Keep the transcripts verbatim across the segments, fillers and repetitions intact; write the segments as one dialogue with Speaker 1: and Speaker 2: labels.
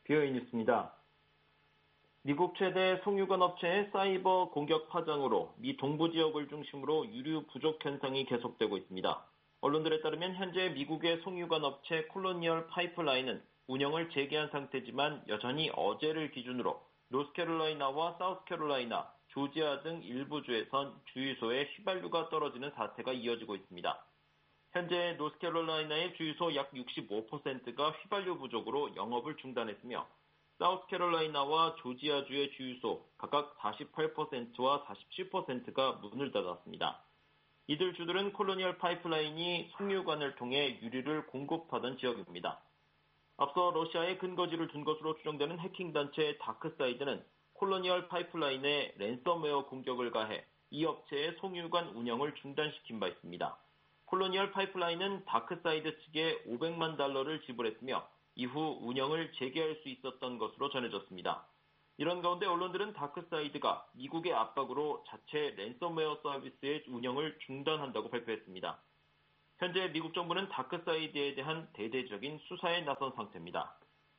Speaker 1: 비오에이 뉴스입니다. 미국 최대 송유관 업체의 사이버 공격 파장으로 미 동부 지역을 중심으로 유류 부족 현상이 계속되고 있습니다. 언론들에 따르면 현재 미국의 송유관 업체 콜로니얼 파이프라인은 운영을 재개한 상태지만 여전히 어제를 기준으로 노스캐롤라이나와 사우스캐롤라이나, 조지아 등 일부 주에선 주유소에 휘발유가 떨어지는 사태가 이어지고 있습니다. 현재 노스캐롤라이나의 주유소 약 육십오 퍼센트가 휘발유 부족으로 영업을 중단했으며 사우스캐롤라이나와 조지아주의 주유소 각각 사십팔 퍼센트와 사십칠 퍼센트가 문을 닫았습니다. 이들 주들은 콜로니얼 파이프라인이 송유관을 통해 유류를 공급하던 지역입니다. 앞서 러시아의 근거지를 둔 것으로 추정되는 해킹단체 다크사이드는 콜로니얼 파이프라인에 랜섬웨어 공격을 가해 이 업체의 송유관 운영을 중단시킨 바 있습니다. 콜로니얼 파이프라인은 다크사이드 측에 오백만 달러를 지불했으며 이후 운영을 재개할 수 있었던 것으로 전해졌습니다. 이런 가운데 언론들은 다크사이드가 미국의 압박으로 자체 랜섬웨어 서비스의 운영을 중단한다고 발표했습니다. 현재 미국 정부는 다크사이드에 대한 대대적인 수사에 나선 상태입니다.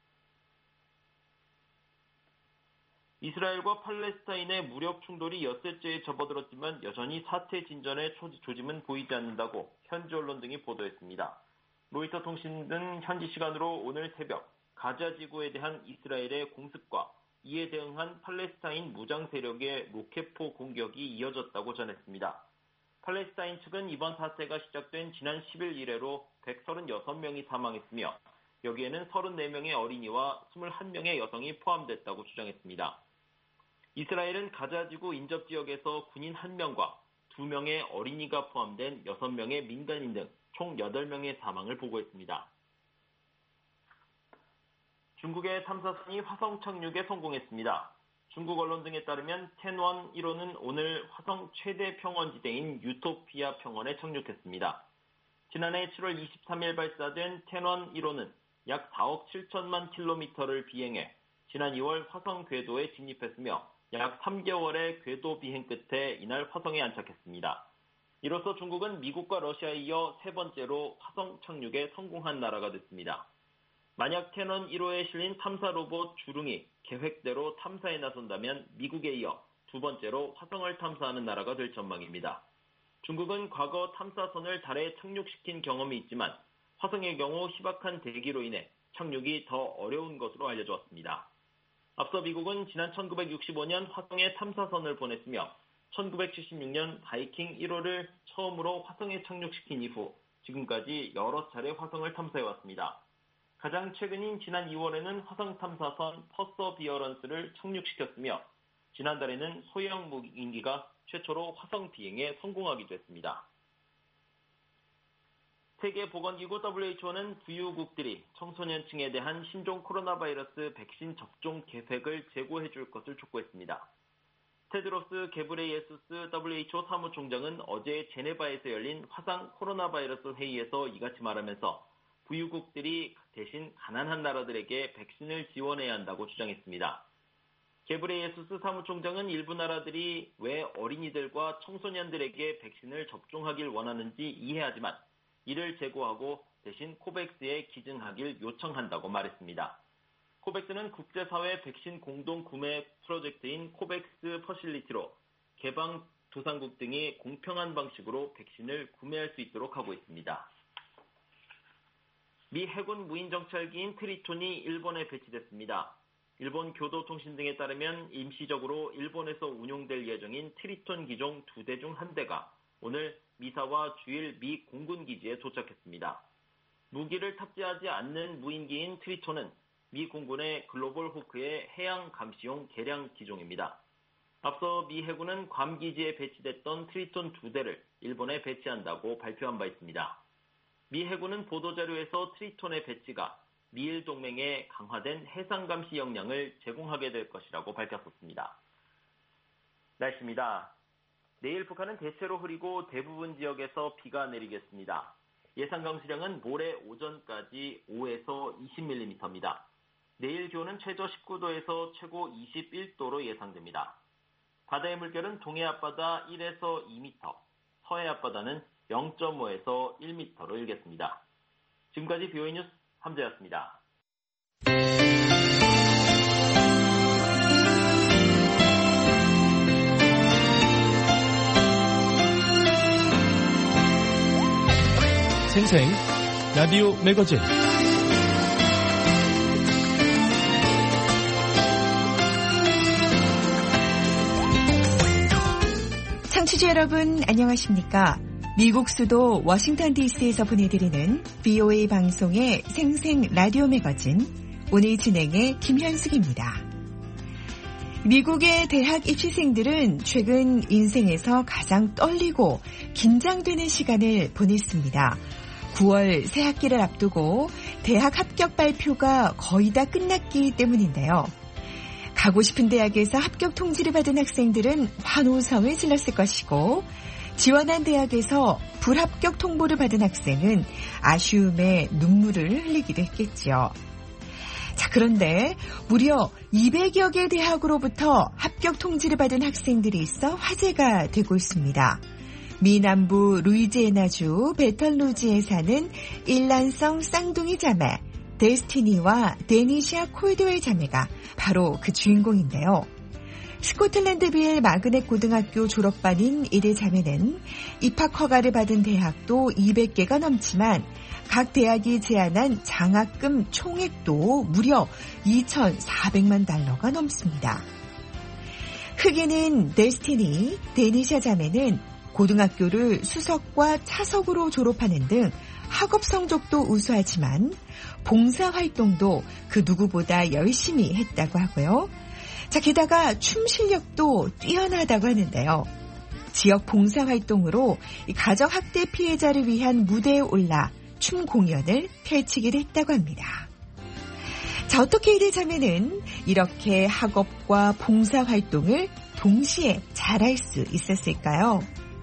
Speaker 1: 이스라엘과 팔레스타인의 무력 충돌이 엿새째에 접어들었지만 여전히 사태 진전의 조짐은 보이지 않는다고 현지 언론 등이 보도했습니다. 로이터 통신 등 현지 시간으로 오늘 새벽 가자 지구에 대한 이스라엘의 공습과 이에 대응한 팔레스타인 무장 세력의 로켓포 공격이 이어졌다고 전했습니다. 팔레스타인 측은 이번 사태가 시작된 지난 십 일 이래로 백삼십육 명이 사망했으며 여기에는 서른네 명의 어린이와 이십일 명의 여성이 포함됐다고 주장했습니다. 이스라엘은 가자지구 인접지역에서 군인 한 명과 두 명의 어린이가 포함된 여섯 명의 민간인 등 총 여덟 명의 사망을 보고했습니다. 중국의 탐사선이 화성 착륙에 성공했습니다. 중국 언론 등에 따르면 텐원 일 호는 오늘 화성 최대 평원지대인 유토피아 평원에 착륙했습니다. 지난해 칠월 이십삼일 발사된 텐원 일 호는 약 사억 칠천만 킬로미터를 비행해 지난 이월 화성 궤도에 진입했으며 약 삼 개월의 궤도 비행 끝에 이날 화성에 안착했습니다. 이로써 중국은 미국과 러시아에 이어 세 번째로 화성 착륙에 성공한 나라가 됐습니다. 만약 텐원 일 호에 실린 탐사 로봇 주릉이 계획대로 탐사에 나선다면 미국에 이어 두 번째로 화성을 탐사하는 나라가 될 전망입니다. 중국은 과거 탐사선을 달에 착륙시킨 경험이 있지만 화성의 경우 희박한 대기로 인해 착륙이 더 어려운 것으로 알려져 왔습니다. 앞서 미국은 지난 천구백육십오 년 화성에 탐사선을 보냈으며 천구백칠십육 년 바이킹 일 호를 처음으로 화성에 착륙시킨 이후 지금까지 여러 차례 화성을 탐사해왔습니다. 가장 최근인 지난 이월에는 화성 탐사선 퍼서비어런스를 착륙시켰으며 지난달에는 소형 무인기가 최초로 화성 비행에 성공하기도 했습니다. 세계보건기구 더블유에이치오는 부유국들이 청소년층에 대한 신종 코로나 바이러스 백신 접종 계획을 제고해 줄 것을 촉구했습니다. 테드로스 게브레예수스 더블유에이치오 사무총장은 어제 제네바에서 열린 화상 코로나 바이러스 회의에서 이같이 말하면서 부유국들이 대신 가난한 나라들에게 백신을 지원해야 한다고 주장했습니다. 게브레예수스 사무총장은 일부 나라들이 왜 어린이들과 청소년들에게 백신을 접종하길 원하는지 이해하지만 이를 제고하고 대신 코백스에 기증하길 요청한다고 말했습니다. 코백스는 국제사회 백신 공동 구매 프로젝트인 코백스 퍼실리티로 개방도상국 등이 공평한 방식으로 백신을 구매할 수 있도록 하고 있습니다. 미 해군 무인정찰기인 트리톤이 일본에 배치됐습니다. 일본 교도통신 등에 따르면 임시적으로 일본에서 운용될 예정인 트리톤 기종 두 대 중 한 대가 오늘 미사와 주일 미 공군기지에 도착했습니다. 무기를 탑재하지 않는 무인기인 트리톤은 미 공군의 글로벌 호크의 해양 감시용 개량 기종입니다. 앞서 미 해군은 괌 기지에 배치됐던 트리톤 두 대를 일본에 배치한다고 발표한 바 있습니다. 미 해군은 보도자료에서 트리톤의 배치가 미일 동맹의 강화된 해상 감시 역량을 제공하게 될 것이라고 밝혔었습니다. 날씨입니다. 내일 북한은 대체로 흐리고 대부분 지역에서 비가 내리겠습니다. 예상 강수량은 모레 오전까지 오에서 이십 밀리미터입니다. 내일 기온은 최저 십구 도에서 최고 이십일 도로 예상됩니다. 바다의 물결은 동해 앞바다 일에서 이 미터, 서해 앞바다는 영 점 오에서 일 미터로 일겠습니다. 지금까지 비오에이 뉴스 함재였습니다.
Speaker 2: 생생 라디오 매거진
Speaker 3: 청취자 여러분 안녕하십니까? 미국 수도 워싱턴 디씨에서 보내드리는 브이오에이 방송의 생생 라디오 매거진 오늘 진행의 김현숙입니다. 미국의 대학 입시생들은 최근 인생에서 가장 떨리고 긴장되는 시간을 보냈습니다. 구월 새학기를 앞두고 대학 합격 발표가 거의 다 끝났기 때문인데요. 가고 싶은 대학에서 합격 통지를 받은 학생들은 환호성을 질렀을 것이고 지원한 대학에서 불합격 통보를 받은 학생은 아쉬움에 눈물을 흘리기도 했겠죠. 자, 그런데 무려 이백여 개 대학으로부터 합격 통지를 받은 학생들이 있어 화제가 되고 있습니다. 미 남부 루이지애나주 베턴루지에 사는 일란성 쌍둥이 자매 데스티니와 데니샤 콜드웰 자매가 바로 그 주인공인데요. 스코틀랜드빌 마그넷 고등학교 졸업반인 이들 자매는 입학 허가를 받은 대학도 이백 개가 넘지만 각 대학이 제안한 장학금 총액도 무려 이천사백만 달러가 넘습니다. 크게는 데스티니, 데니샤 자매는 고등학교를 수석과 차석으로 졸업하는 등 학업 성적도 우수하지만 봉사활동도 그 누구보다 열심히 했다고 하고요. 자, 게다가 춤 실력도 뛰어나다고 하는데요. 지역 봉사활동으로 가정학대 피해자를 위한 무대에 올라 춤 공연을 펼치기도 했다고 합니다. 자, 어떻게 이들 자매는 이렇게 학업과 봉사활동을 동시에 잘할 수 있었을까요?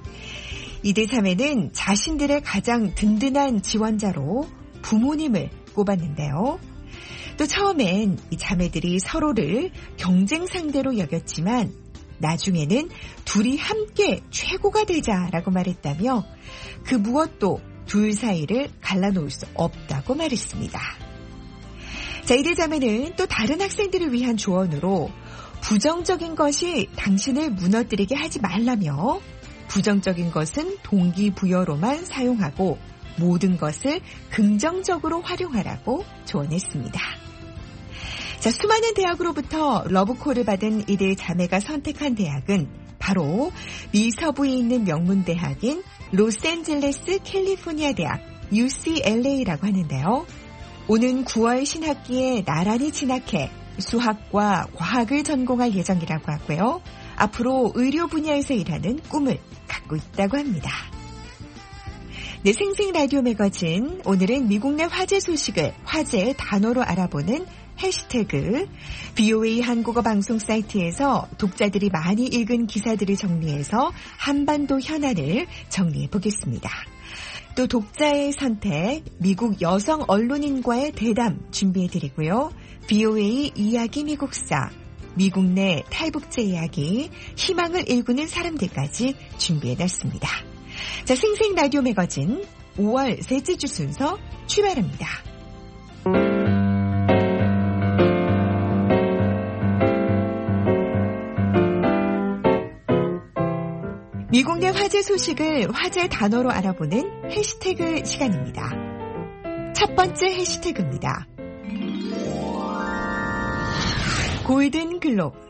Speaker 3: 이들 자매는 자신들의 가장 든든한 지원자로 부모님을 꼽았는데요. 또 처음엔 이 자매들이 서로를 경쟁 상대로 여겼지만 나중에는 둘이 함께 최고가 되자라고 말했다며 그 무엇도 둘 사이를 갈라놓을 수 없다고 말했습니다. 자, 이들 자매는 또 다른 학생들을 위한 조언으로 부정적인 것이 당신을 무너뜨리게 하지 말라며 부정적인 것은 동기부여로만 사용하고 모든 것을 긍정적으로 활용하라고 조언했습니다. 자, 수많은 대학으로부터 러브콜을 받은 이들 자매가 선택한 대학은 바로 미 서부에 있는 명문대학인 로스앤젤레스 캘리포니아 대학 유씨엘에이라고 하는데요. 오는 구월 신학기에 나란히 진학해 수학과 과학을 전공할 예정이라고 하고요. 앞으로 의료 분야에서 일하는 꿈을 갖고 있다고 합니다. 네, 생생 라디오 매거진 오늘은 미국 내 화제 소식을 화제의 단어로 알아보는 해시태그 브이오에이 한국어 방송 사이트에서 독자들이 많이 읽은 기사들을 정리해서 한반도 현안을 정리해 보겠습니다. 또 독자의 선택, 미국 여성 언론인과의 대담 준비해 드리고요. 브이오에이 이야기 미국사, 미국 내 탈북제 이야기, 희망을 일구는 사람들까지 준비해 놨습니다. 자, 생생 라디오 매거진 오월 셋째 주 순서 출발합니다. 미국 내 화제 소식을 화제 단어로 알아보는 해시태그 시간입니다. 첫 번째 해시태그입니다. 골든글로브.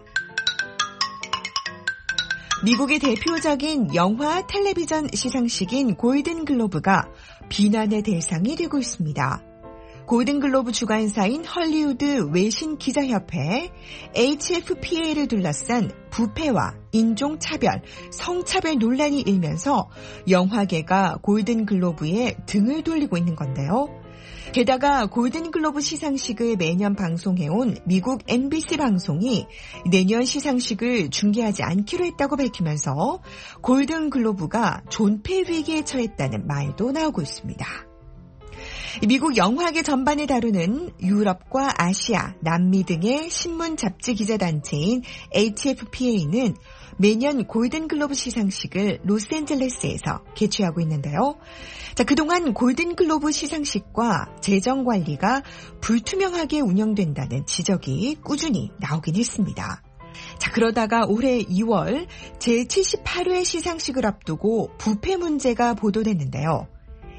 Speaker 3: 미국의 대표적인 영화, 텔레비전 시상식인 골든글로브가 비난의 대상이 되고 있습니다. 골든글로브 주관사인 헐리우드 외신기자협회 에이치에프피에이를 둘러싼 부패와 인종차별, 성차별 논란이 일면서 영화계가 골든글로브에 등을 돌리고 있는 건데요. 게다가 골든글로브 시상식을 매년 방송해온 미국 엠비씨 방송이 내년 시상식을 중계하지 않기로 했다고 밝히면서 골든글로브가 존폐 위기에 처했다는 말도 나오고 있습니다. 미국 영화계 전반을 다루는 유럽과 아시아, 남미 등의 신문 잡지 기자 단체인 에이치에프피에이는 매년 골든글로브 시상식을 로스앤젤레스에서 개최하고 있는데요. 자, 그동안 골든글로브 시상식과 재정 관리가 불투명하게 운영된다는 지적이 꾸준히 나오긴 했습니다. 자, 그러다가 올해 이월 제칠십팔 회 시상식을 앞두고 부패 문제가 보도됐는데요.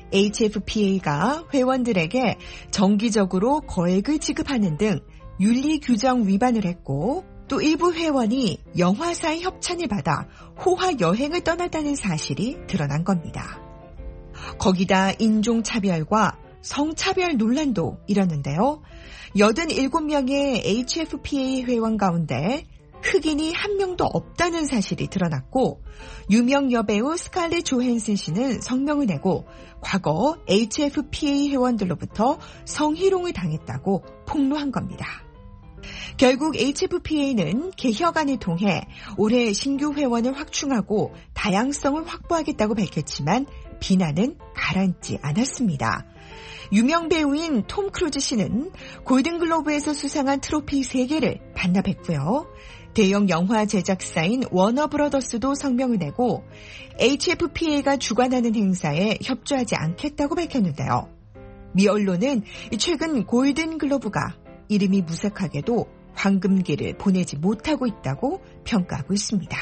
Speaker 3: 에이치에프피에이가 회원들에게 정기적으로 거액을 지급하는 등 윤리 규정 위반을 했고 또 일부 회원이 영화사의 협찬을 받아 호화 여행을 떠났다는 사실이 드러난 겁니다. 거기다 인종차별과 성차별 논란도 일었는데요. 여든일곱 명의 에이치에프피에이 회원 가운데 흑인이 한 명도 없다는 사실이 드러났고 유명 여배우 스칼렛 조헨슨 씨는 성명을 내고 과거 에이치에프피에이 회원들로부터 성희롱을 당했다고 폭로한 겁니다. 결국 에이치에프피에이는 개혁안을 통해 올해 신규 회원을 확충하고 다양성을 확보하겠다고 밝혔지만 비난은 가라앉지 않았습니다. 유명 배우인 톰 크루즈 씨는 골든글로브에서 수상한 트로피 세 개를 반납했고요. 대형 영화 제작사인 워너브러더스도 성명을 내고 에이치에프피에이가 주관하는 행사에 협조하지 않겠다고 밝혔는데요. 미 언론은 최근 골든글로브가 이름이 무색하게도 황금기를 보내지 못하고 있다고 평가하고 있습니다.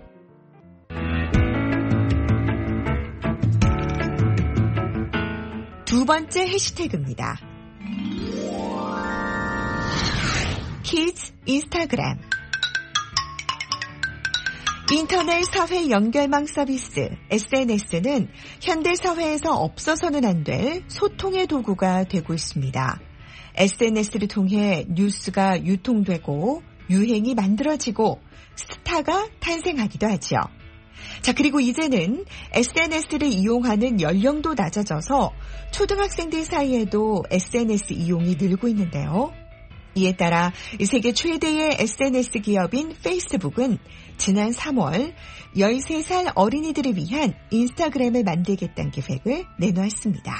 Speaker 3: 두 번째 해시태그입니다. 키즈 인스타그램. 인터넷 사회 연결망 서비스 에스엔에스는 현대 사회에서 없어서는 안 될 소통의 도구가 되고 있습니다. 에스엔에스를 통해 뉴스가 유통되고 유행이 만들어지고 스타가 탄생하기도 하죠. 자, 그리고 이제는 에스엔에스를 이용하는 연령도 낮아져서 초등학생들 사이에도 에스엔에스 이용이 늘고 있는데요. 이에 따라 세계 최대의 에스엔에스 기업인 페이스북은 지난 삼월 열세 살 어린이들을 위한 인스타그램을 만들겠다는 계획을 내놓았습니다.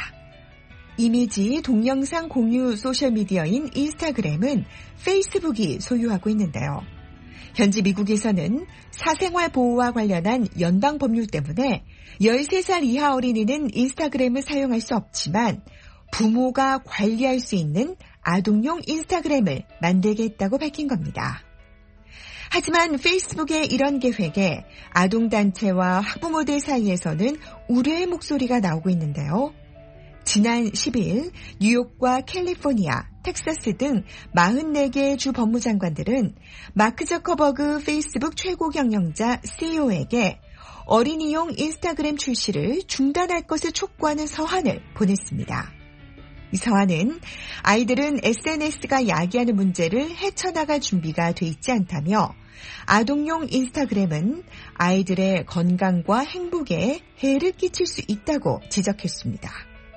Speaker 3: 이미지, 동영상 공유 소셜미디어인 인스타그램은 페이스북이 소유하고 있는데요. 현재 미국에서는 사생활 보호와 관련한 연방 법률 때문에 열세 살 이하 어린이는 인스타그램을 사용할 수 없지만 부모가 관리할 수 있는 아동용 인스타그램을 만들겠다고 밝힌 겁니다. 하지만 페이스북의 이런 계획에 아동단체와 학부모들 사이에서는 우려의 목소리가 나오고 있는데요. 지난 십일 뉴욕과 캘리포니아, 텍사스 등 사십사 개의 주 법무장관들은 마크 저커버그 페이스북 최고 경영자 씨이오에게 어린이용 인스타그램 출시를 중단할 것을 촉구하는 서한을 보냈습니다. 이 서한은 아이들은 에스엔에스가 야기하는 문제를 헤쳐나갈 준비가 돼 있지 않다며 아동용 인스타그램은 아이들의 건강과 행복에 해를 끼칠 수 있다고 지적했습니다.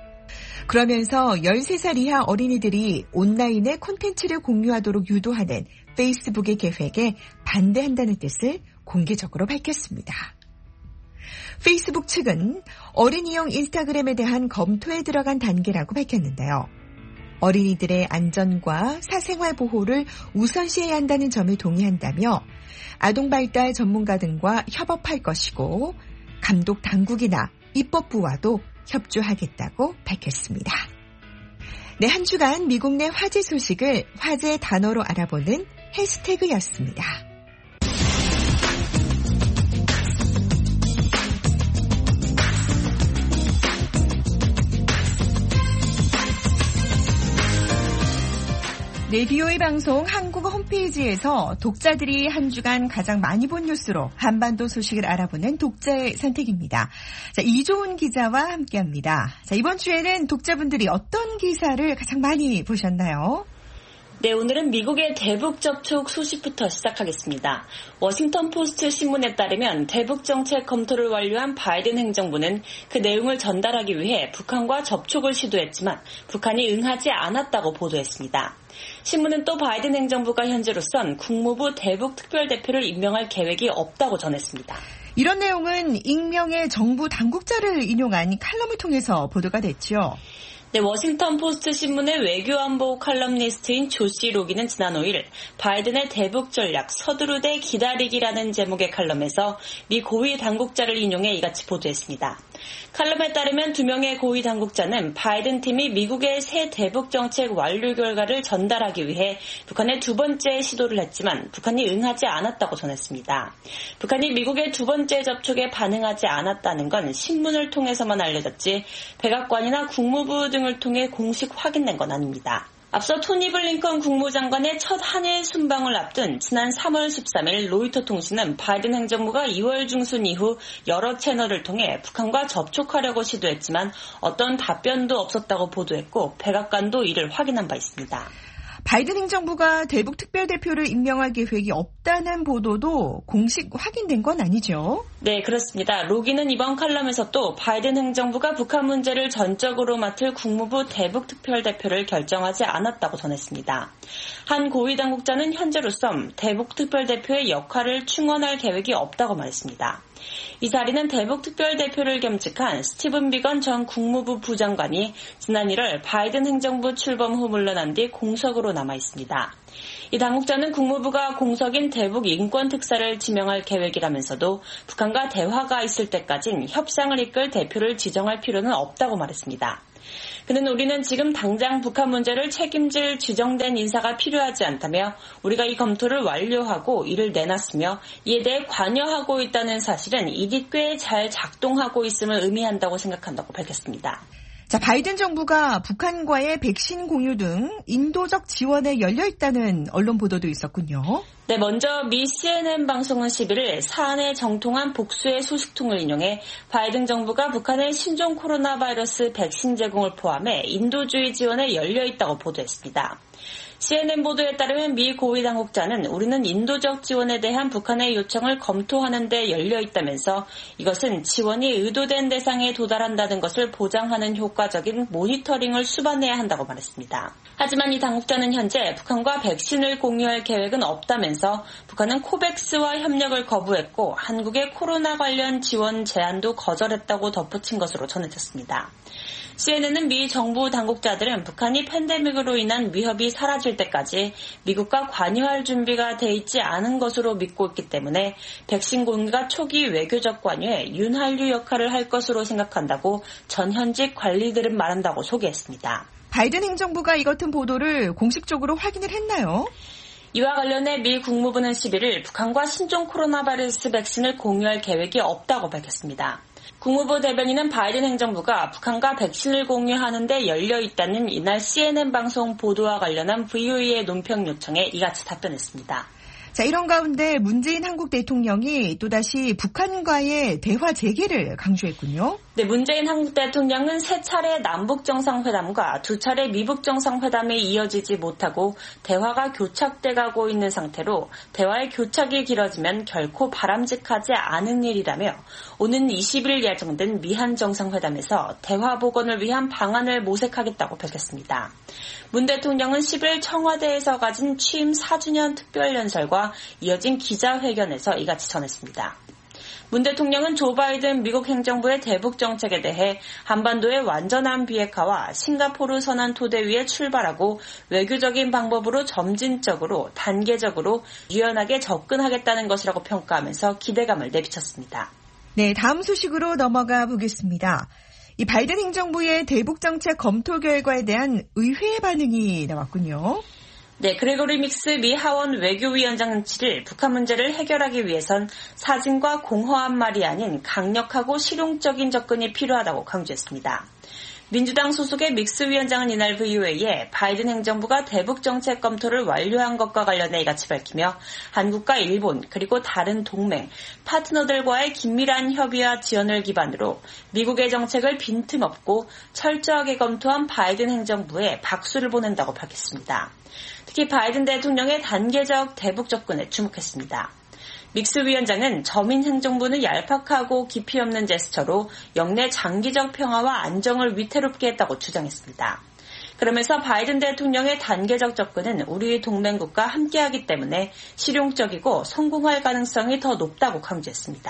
Speaker 3: 그러면서 열세 살 이하 어린이들이 온라인에 콘텐츠를 공유하도록 유도하는 페이스북의 계획에 반대한다는 뜻을 공개적으로 밝혔습니다. 페이스북 측은 어린이용 인스타그램에 대한 검토에 들어간 단계라고 밝혔는데요. 어린이들의 안전과 사생활 보호를 우선시해야 한다는 점을 동의한다며 아동발달 전문가 등과 협업할 것이고 감독 당국이나 입법부와도 협조하겠다고 밝혔습니다. 네, 한 주간 미국 내 화제 소식을 화제 단어로 알아보는 해시태그였습니다. 네, 비오이 방송 한국어 홈페이지에서 독자들이 한 주간 가장 많이 본 뉴스로 한반도 소식을 알아보는 독자의 선택입니다. 자, 이종훈 기자와 함께합니다. 자, 이번 주에는 독자분들이 어떤 기사를 가장 많이 보셨나요?
Speaker 4: 네, 오늘은 미국의 대북 접촉 소식부터 시작하겠습니다. 워싱턴 포스트 신문에 따르면 대북 정책 검토를 완료한 바이든 행정부는 그 내용을 전달하기 위해 북한과 접촉을 시도했지만 북한이 응하지 않았다고 보도했습니다. 신문은 또 바이든 행정부가 현재로선 국무부 대북 특별대표를 임명할 계획이 없다고 전했습니다.
Speaker 3: 이런 내용은 익명의 정부 당국자를 인용한 칼럼을 통해서 보도가 됐죠.
Speaker 4: 네, 워싱턴 포스트 신문의 외교안보 칼럼니스트인 조시 로기는 지난 오일 바이든의 대북 전략 서두르되 기다리기라는 제목의 칼럼에서 미 고위 당국자를 인용해 이같이 보도했습니다. 칼럼에 따르면 두 명의 고위 당국자는 바이든 팀이 미국의 새 대북 정책 완료 결과를 전달하기 위해 북한에 두 번째 시도를 했지만 북한이 응하지 않았다고 전했습니다. 북한이 미국의 두 번째 접촉에 반응하지 않았다는 건 신문을 통해서만 알려졌지 백악관이나 국무부 등을 통해 공식 확인된 건 아닙니다. 앞서 토니 블링컨 국무장관의 첫 한일 순방을 앞둔 지난 삼월 십삼일 로이터 통신은 바이든 행정부가 이월 중순 이후 여러 채널을 통해 북한과 접촉하려고 시도했지만 어떤 답변도 없었다고 보도했고 백악관도 이를 확인한 바 있습니다.
Speaker 3: 바이든 행정부가 대북 특별대표를 임명할 계획이 없다는 보도도 공식 확인된 건 아니죠?
Speaker 4: 네, 그렇습니다. 로기는 이번 칼럼에서 또 바이든 행정부가 북한 문제를 전적으로 맡을 국무부 대북 특별대표를 결정하지 않았다고 전했습니다. 한 고위 당국자는 현재로서 대북 특별대표의 역할을 충원할 계획이 없다고 말했습니다. 이 자리는 대북 특별대표를 겸직한 스티븐 비건 전 국무부 부장관이 지난 일월 바이든 행정부 출범 후 물러난 뒤 공석으로 남아 있습니다. 이 당국자는 국무부가 공석인 대북 인권특사를 지명할 계획이라면서도 북한과 대화가 있을 때까진 협상을 이끌 대표를 지정할 필요는 없다고 말했습니다. 그는 우리는 지금 당장 북한 문제를 책임질 지정된 인사가 필요하지 않다며 우리가 이 검토를 완료하고 이를 내놨으며 이에 대해 관여하고 있다는 사실은 일이 꽤 잘 작동하고 있음을 의미한다고 생각한다고 밝혔습니다.
Speaker 3: 자, 바이든 정부가 북한과의 백신 공유 등 인도적 지원에 열려 있다는 언론 보도도 있었군요.
Speaker 4: 네, 먼저 미 씨엔엔 방송은 십일일 사안에 정통한 복수의 소식통을 인용해 바이든 정부가 북한의 신종 코로나 바이러스 백신 제공을 포함해 인도주의 지원에 열려 있다고 보도했습니다. 씨엔엔 보도에 따르면 미 고위 당국자는 우리는 인도적 지원에 대한 북한의 요청을 검토하는 데 열려 있다면서 이것은 지원이 의도된 대상에 도달한다는 것을 보장하는 효과적인 모니터링을 수반해야 한다고 말했습니다. 하지만 이 당국자는 현재 북한과 백신을 공유할 계획은 없다면서 북한은 코백스와 협력을 거부했고 한국의 코로나 관련 지원 제안도 거절했다고 덧붙인 것으로 전해졌습니다. 씨엔엔은 미 정부 당국자들은 북한이 팬데믹으로 인한 위협이 사라질 때까지 미국과 관여할 준비가 돼 있지 않은 것으로 믿고 있기 때문에 백신 공유가 초기 외교적 관여에 윤활유 역할을 할 것으로 생각한다고 전현직 관리들은 말한다고 소개했습니다.
Speaker 3: 바이든 행정부가 이 같은 보도를 공식적으로 확인을 했나요?
Speaker 4: 이와 관련해 미 국무부는 십일일 북한과 신종 코로나 바이러스 백신을 공유할 계획이 없다고 밝혔습니다. 국무부 대변인은 바이든 행정부가 북한과 백신을 공유하는 데 열려 있다는 이날 씨엔엔 방송 보도와 관련한 브이오에이의 논평 요청에 이같이 답변했습니다.
Speaker 3: 자, 이런 가운데 문재인 한국 대통령이 또다시 북한과의 대화 재개를 강조했군요.
Speaker 4: 네, 문재인 한국 대통령은 세 차례 남북 정상회담과 두 차례 미북 정상회담이 이어지지 못하고 대화가 교착돼가고 있는 상태로 대화의 교착이 길어지면 결코 바람직하지 않은 일이라며 오는 이십일 예정된 미한 정상회담에서 대화 복원을 위한 방안을 모색하겠다고 밝혔습니다. 문 대통령은 십일 청와대에서 가진 취임 사 주년 특별연설과 이어진 기자회견에서 이같이 전했습니다. 문 대통령은 조 바이든 미국 행정부의 대북 정책에 대해 한반도의 완전한 비핵화와 싱가포르 선언 토대 위에 출발하고 외교적인 방법으로 점진적으로 단계적으로 유연하게 접근하겠다는 것이라고 평가하면서 기대감을 내비쳤습니다.
Speaker 3: 네, 다음 소식으로 넘어가 보겠습니다. 이 바이든 행정부의 대북 정책 검토 결과에 대한 의회의 반응이 나왔군요.
Speaker 4: 네, 그레고리 믹스 미 하원 외교위원장은 칠일 북한 문제를 해결하기 위해선 사진과 공허한 말이 아닌 강력하고 실용적인 접근이 필요하다고 강조했습니다. 민주당 소속의 믹스 위원장은 이날 브이오에이에 바이든 행정부가 대북 정책 검토를 완료한 것과 관련해 이같이 밝히며 한국과 일본 그리고 다른 동맹, 파트너들과의 긴밀한 협의와 지원을 기반으로 미국의 정책을 빈틈없고 철저하게 검토한 바이든 행정부에 박수를 보낸다고 밝혔습니다. 특히 바이든 대통령의 단계적 대북 접근에 주목했습니다. 믹스 위원장은 저민 행정부는 얄팍하고 깊이 없는 제스처로 영내 장기적 평화와 안정을 위태롭게 했다고 주장했습니다. 그러면서 바이든 대통령의 단계적 접근은 우리 동맹국과 함께하기 때문에 실용적이고 성공할 가능성이 더 높다고 강조했습니다.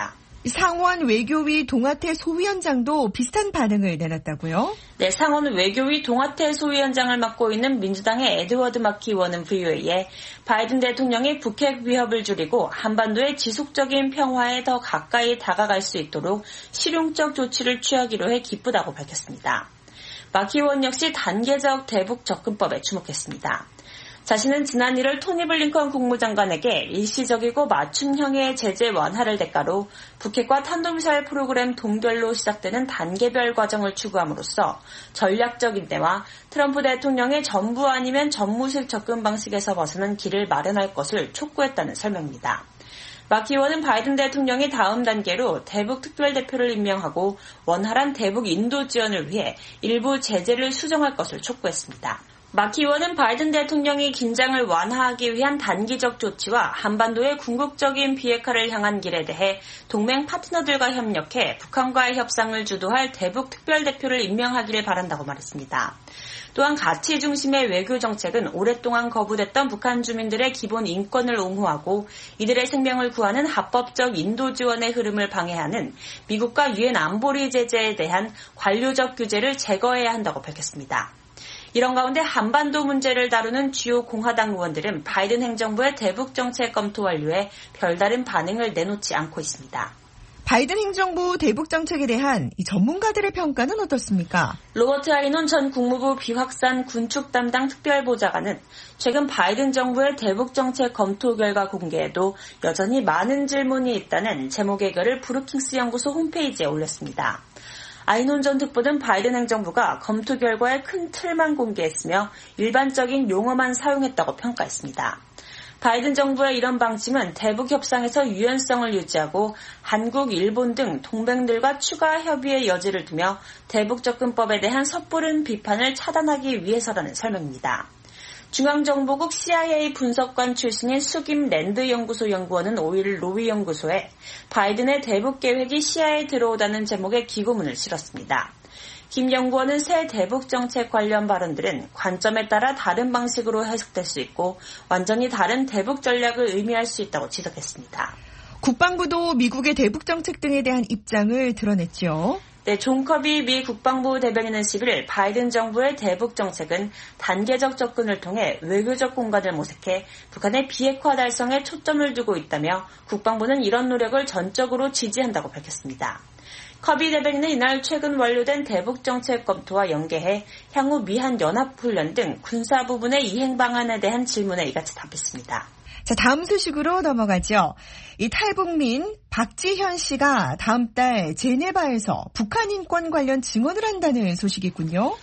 Speaker 3: 상원 외교위 동아태 소위원장도 비슷한 반응을 내놨다고요?
Speaker 4: 네, 상원 외교위 동아태 소위원장을 맡고 있는 민주당의 에드워드 마키 의원은 브이오에이에 바이든 대통령이 북핵 위협을 줄이고 한반도의 지속적인 평화에 더 가까이 다가갈 수 있도록 실용적 조치를 취하기로 해 기쁘다고 밝혔습니다. 마키 의원 역시 단계적 대북 접근법에 주목했습니다. 자신은 지난 일월 토니 블링컨 국무장관에게 일시적이고 맞춤형의 제재 완화를 대가로 북핵과 탄도미사일 프로그램 동결로 시작되는 단계별 과정을 추구함으로써 전략적 인내와 트럼프 대통령의 전부 아니면 전무식 접근 방식에서 벗어난 길을 마련할 것을 촉구했다는 설명입니다. 마키 의원은 바이든 대통령이 다음 단계로 대북 특별대표를 임명하고 원활한 대북 인도 지원을 위해 일부 제재를 수정할 것을 촉구했습니다. 마키 의원은 바이든 대통령이 긴장을 완화하기 위한 단기적 조치와 한반도의 궁극적인 비핵화를 향한 길에 대해 동맹 파트너들과 협력해 북한과의 협상을 주도할 대북 특별대표를 임명하기를 바란다고 말했습니다. 또한 가치 중심의 외교 정책은 오랫동안 거부됐던 북한 주민들의 기본 인권을 옹호하고 이들의 생명을 구하는 합법적 인도 지원의 흐름을 방해하는 미국과 유엔 안보리 제재에 대한 관료적 규제를 제거해야 한다고 밝혔습니다. 이런 가운데 한반도 문제를 다루는 주요 공화당 의원들은 바이든 행정부의 대북 정책 검토 완료에 별다른 반응을 내놓지 않고 있습니다.
Speaker 3: 바이든 행정부 대북 정책에 대한 이 전문가들의 평가는 어떻습니까?
Speaker 4: 로버트 아이논 전 국무부 비확산 군축 담당 특별보좌관은 최근 바이든 정부의 대북 정책 검토 결과 공개에도 여전히 많은 질문이 있다는 제목의 글을 브루킹스 연구소 홈페이지에 올렸습니다. 아이논 전 특보는 바이든 행정부가 검토 결과의 큰 틀만 공개했으며 일반적인 용어만 사용했다고 평가했습니다. 바이든 정부의 이런 방침은 대북 협상에서 유연성을 유지하고 한국, 일본 등 동맹들과 추가 협의의 여지를 두며 대북 접근법에 대한 섣부른 비판을 차단하기 위해서라는 설명입니다. 중앙정보국 씨아이에이 분석관 출신인 수김 랜드 연구소 연구원은 오 일 로위 연구소에 바이든의 대북 계획이 시야에 들어오다는 제목의 기고문을 실었습니다. 김 연구원은 새 대북 정책 관련 발언들은 관점에 따라 다른 방식으로 해석될 수 있고 완전히 다른 대북 전략을 의미할 수 있다고 지적했습니다.
Speaker 3: 국방부도 미국의 대북 정책 등에 대한 입장을 드러냈죠.
Speaker 4: 네, 존 커비 미 국방부 대변인은 십일 일 바이든 정부의 대북 정책은 단계적 접근을 통해 외교적 공간을 모색해 북한의 비핵화 달성에 초점을 두고 있다며 국방부는 이런 노력을 전적으로 지지한다고 밝혔습니다. 커비 대변인은 이날 최근 완료된 대북 정책 검토와 연계해 향후 미한 연합훈련 등 군사 부분의 이행 방안에 대한 질문에 이같이 답했습니다.
Speaker 3: 자, 다음 소식으로 넘어가죠. 이 탈북민 박지현 씨가 다음 달 제네바에서 북한 인권 관련 증언을 한다는 소식이군요.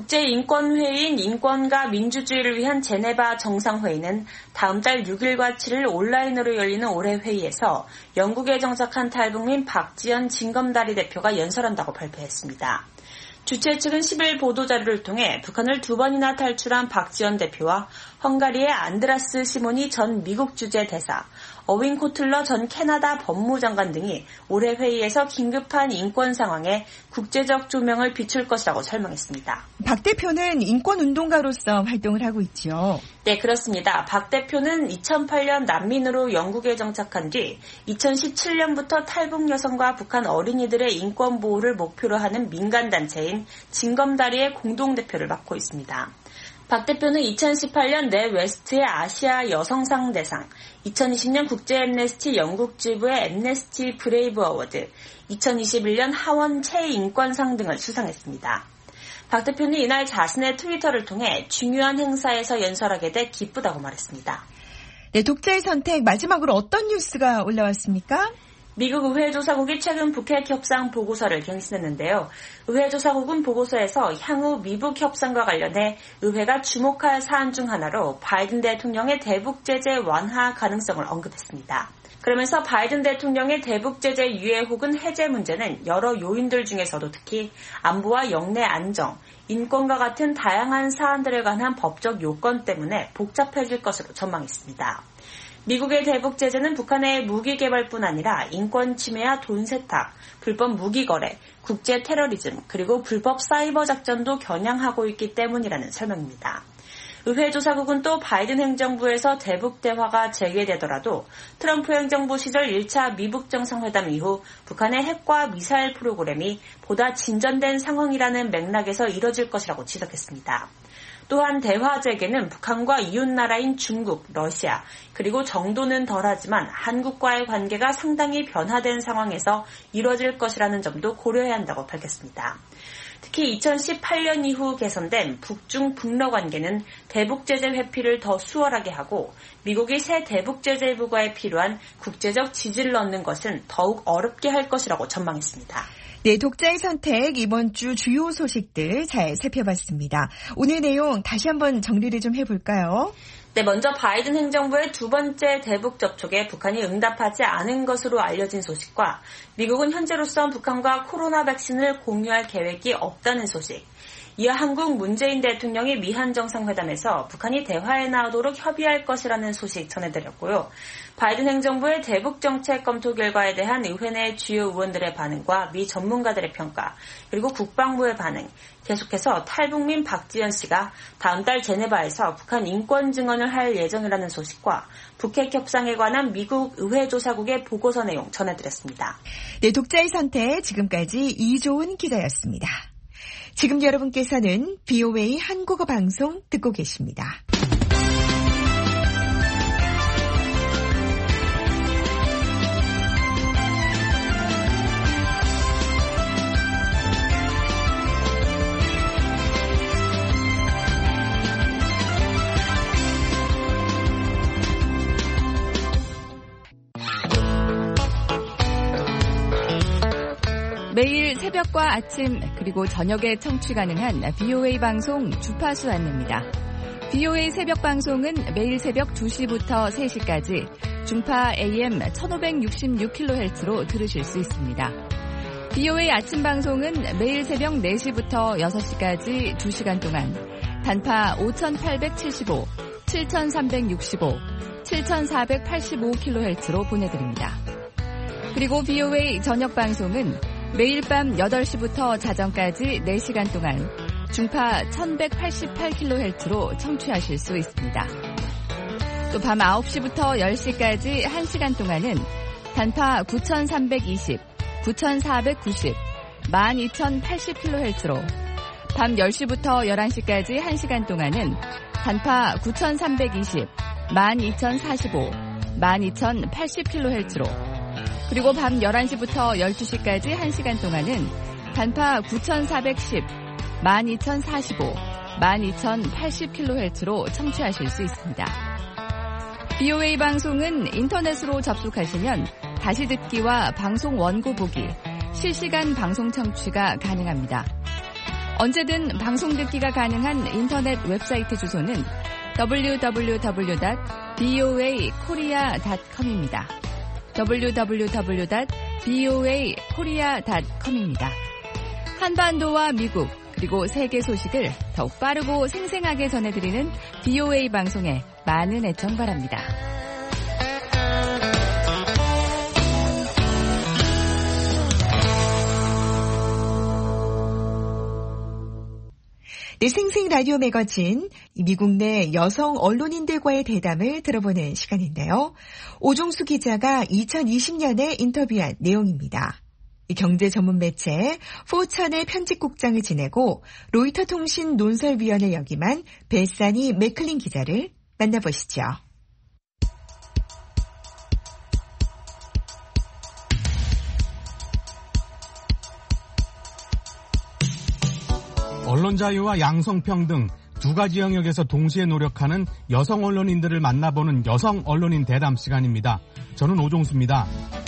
Speaker 4: 국제인권회의인 인권과 민주주의를 위한 제네바 정상회의는 다음 달 육 일과 칠 일 온라인으로 열리는 올해 회의에서 영국에 정착한 탈북민 박지현 진검다리 대표가 연설한다고 발표했습니다. 주최 측은 십 일 보도자료를 통해 북한을 두 번이나 탈출한 박지원 대표와 헝가리의 안드라스 시모니 전 미국 주재 대사, 어윈 코틀러 전 캐나다 법무장관 등이 올해 회의에서 긴급한 인권 상황에 국제적 조명을 비출 것이라고 설명했습니다.
Speaker 3: 박 대표는 인권운동가로서 활동을 하고 있죠.
Speaker 4: 네, 그렇습니다. 박 대표는 이천팔 년 난민으로 영국에 정착한 뒤 이천십칠 년부터 탈북 여성과 북한 어린이들의 인권 보호를 목표로 하는 민간단체인 진검다리의 공동대표를 맡고 있습니다. 박 대표는 이천십팔 년 내 웨스트의 아시아 여성상 대상, 이천이십 년 국제 엠네스티 영국 지부의 엠네스티 브레이브 어워드, 이천이십일 년 하원 최인권상 등을 수상했습니다. 박 대표는 이날 자신의 트위터를 통해 중요한 행사에서 연설하게 돼 기쁘다고 말했습니다.
Speaker 3: 네, 독자의 선택 마지막으로 어떤 뉴스가 올라왔습니까?
Speaker 4: 미국 의회조사국이 최근 북핵 협상 보고서를 갱신했는데요. 의회조사국은 보고서에서 향후 미북 협상과 관련해 의회가 주목할 사안 중 하나로 바이든 대통령의 대북 제재 완화 가능성을 언급했습니다. 그러면서 바이든 대통령의 대북 제재 유예 혹은 해제 문제는 여러 요인들 중에서도 특히 안보와 영내 안정, 인권과 같은 다양한 사안들에 관한 법적 요건 때문에 복잡해질 것으로 전망했습니다. 미국의 대북 제재는 북한의 무기 개발뿐 아니라 인권 침해와 돈 세탁, 불법 무기 거래, 국제 테러리즘, 그리고 불법 사이버 작전도 겨냥하고 있기 때문이라는 설명입니다. 의회 조사국은 또 바이든 행정부에서 대북 대화가 재개되더라도 트럼프 행정부 시절 일 차 미북 정상회담 이후 북한의 핵과 미사일 프로그램이 보다 진전된 상황이라는 맥락에서 이뤄질 것이라고 지적했습니다. 또한 대화 재개는 북한과 이웃나라인 중국, 러시아, 그리고 정도는 덜하지만 한국과의 관계가 상당히 변화된 상황에서 이뤄질 것이라는 점도 고려해야 한다고 밝혔습니다. 특히 이천십팔 년 이후 개선된 북중 북러 관계는 대북 제재 회피를 더 수월하게 하고 미국이 새 대북 제재 부과에 필요한 국제적 지지를 얻는 것은 더욱 어렵게 할 것이라고 전망했습니다.
Speaker 3: 네, 독자의 선택 이번 주 주요 소식들 잘 살펴봤습니다. 오늘 내용 다시 한번 정리를 좀 해볼까요?
Speaker 4: 네, 먼저 바이든 행정부의 두 번째 대북 접촉에 북한이 응답하지 않은 것으로 알려진 소식과 미국은 현재로선 북한과 코로나 백신을 공유할 계획이 없다는 소식, 이어 한국 문재인 대통령이 미한 정상회담에서 북한이 대화에 나오도록 협의할 것이라는 소식 전해드렸고요. 바이든 행정부의 대북 정책 검토 결과에 대한 의회 내 주요 의원들의 반응과 미 전문가들의 평가, 그리고 국방부의 반응, 계속해서 탈북민 박지연 씨가 다음 달 제네바에서 북한 인권 증언을 할 예정이라는 소식과 북핵 협상에 관한 미국 의회 조사국의 보고서 내용 전해드렸습니다.
Speaker 3: 네, 독자의 선택 지금까지 이조은 기자였습니다. 지금 여러분께서는 비오에이 한국어 방송 듣고 계십니다.
Speaker 5: 매일 새벽과 아침 그리고 저녁에 청취 가능한 비오에이 방송 주파수 안내입니다. 비오에이 새벽 방송은 매일 새벽 두 시부터 세 시까지 중파 에이엠 천오백육십육 킬로헤르츠로 들으실 수 있습니다. 비오에이 아침 방송은 매일 새벽 네 시부터 여섯 시까지 두 시간 동안 단파 오천팔백칠십오, 칠천삼백육십오, 칠천사백팔십오 킬로헤르츠로 보내드립니다. 그리고 비오에이 저녁 방송은 매일 밤 여덟 시부터 자정까지 네 시간 동안 중파 천백팔십팔 킬로헤르츠로 청취하실 수 있습니다. 또 밤 아홉 시부터 열 시까지 한 시간 동안은 단파 구천삼백이십, 구천사백구십, 만 이천팔십 킬로헤르츠로 밤 열 시부터 열한 시까지 한 시간 동안은 단파 구천삼백이십, 만 이천사십오, 만 이천팔십 킬로헤르츠로 그리고 밤 열한 시부터 열두 시까지 한 시간 동안은 단파 구천사백십, 만 이천사십오, 만 이천팔십 킬로헤르츠로 청취하실 수 있습니다. 비오에이 방송은 인터넷으로 접속하시면 다시 듣기와 방송 원고 보기, 실시간 방송 청취가 가능합니다. 언제든 방송 듣기가 가능한 인터넷 웹사이트 주소는 더블유 더블유 더블유 닷 비오에이 코리아 닷 컴입니다. 더블유 더블유 더블유 닷 비오에이 코리아 닷 컴입니다. 한반도와 미국 그리고 세계 소식을 더욱 빠르고 생생하게 전해드리는 비오에이 방송에 많은 애청 바랍니다.
Speaker 3: 네, 생생 라디오 매거진 미국 내 여성 언론인들과의 대담을 들어보는 시간인데요. 오종수 기자가 이천이십 년에 인터뷰한 내용입니다. 경제 전문 매체 포천의 편집국장을 지내고 로이터 통신 논설위원을 역임한 벨사니 맥클린 기자를 만나보시죠.
Speaker 2: 언론 자유와 양성평등 두 가지 영역에서 동시에 노력하는 여성 언론인들을 만나보는 여성 언론인 대담 시간입니다. 저는 오종수입니다.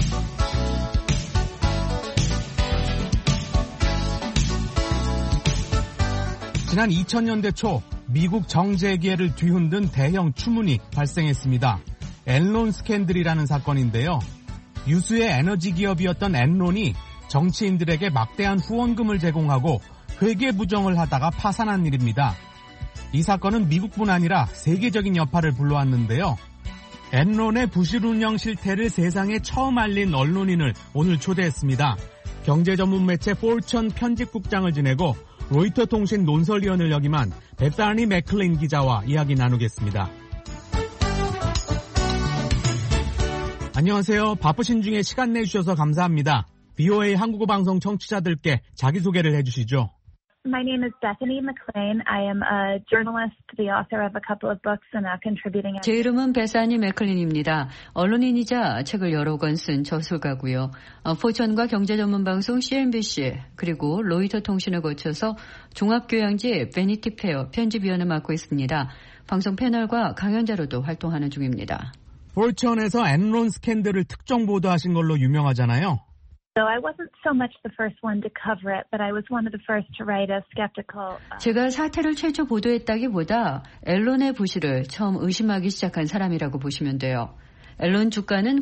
Speaker 2: 지난 이천 년대 초 미국 정재계를 뒤흔든 대형 추문이 발생했습니다. 엔론 스캔들이라는 사건인데요. 유수의 에너지 기업이었던 엔론이 정치인들에게 막대한 후원금을 제공하고 회계 부정을 하다가 파산한 일입니다. 이 사건은 미국뿐 아니라 세계적인 여파를 불러왔는데요. 엔론의 부실 운영 실태를 세상에 처음 알린 언론인을 오늘 초대했습니다. 경제 전문 매체 포천 편집국장을 지내고 로이터 통신 논설위원을 역임한 베사니 맥클린 기자와 이야기 나누겠습니다. 안녕하세요. 바쁘신 중에 시간 내주셔서 감사합니다. 비오에이 한국어 방송 청취자들께 자기소개를 해주시죠.
Speaker 6: My name is Bethany McLean. I am a journalist, the author of a couple of books and a contributing.
Speaker 7: 제 이름은 베사니 맥클린입니다. 언론인이자 책을 여러 권 쓴 저술가고요. 포천과 경제 전문 방송 씨엔비씨 그리고 로이터 통신을 거쳐서 종합교양지 베니티 페어 편집위원을 맡고 있습니다. 방송 패널과 강연자로도 활동하는 중입니다.
Speaker 2: 포천에서 엔론 스캔들을 특정 보도하신 걸로 유명하잖아요.
Speaker 6: So I wasn't so much the first one to cover it, but I was one of the first to write a skeptical.
Speaker 7: 제가 사태를 최초 보도했다기보다 앨런의 부실을 처음 의심하기 시작한 사람이라고 보시면 돼요. 앨런 주가는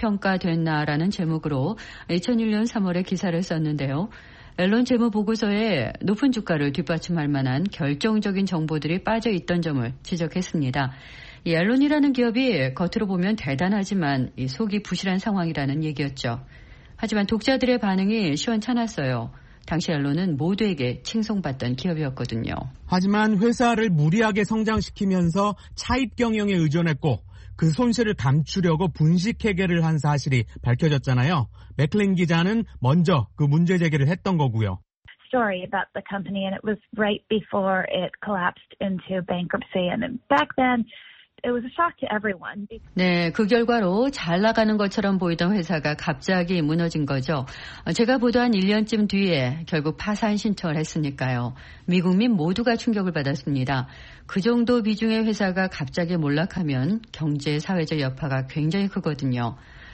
Speaker 7: 과대평가됐나라는 제목으로 이천일 년 삼월에 기사를 썼는데요. 앨런 재무 보고서에 높은 주가를 뒷받침할 만한 결정적인 정보들이 빠져 있던 점을 지적했습니다. 이 앨런이라는 기업이 겉으로 보면 대단하지만 이 속이 부실한 상황이라는 얘기였죠. 하지만 독자들의 반응이 시원찮았어요. 당시 앨런은 모두에게 칭송받던 기업이었거든요.
Speaker 2: 하지만 회사를 무리하게 성장시키면서 차입 경영에 의존했고 그 손실을 감추려고 분식 회계를 한 사실이 밝혀졌잖아요. 맥클린 기자는 먼저 그 문제 제기를 했던 거고요.
Speaker 6: Story about the company and it was right before it collapsed into bankruptcy and back then It was a shock to everyone.
Speaker 7: 네, 그 결과로 잘 나가는 것처럼 보이던 회사가 갑자기 무너진 거죠. 제가 보도한 일 년쯤 뒤에 결국 파산 신청을 했으니까요. 미국민 모두가 충격을 받았습니다. 그 정도 비중의 회사가 갑자기 몰락하면 경제, 사회적 여파가 굉장히 크거든요.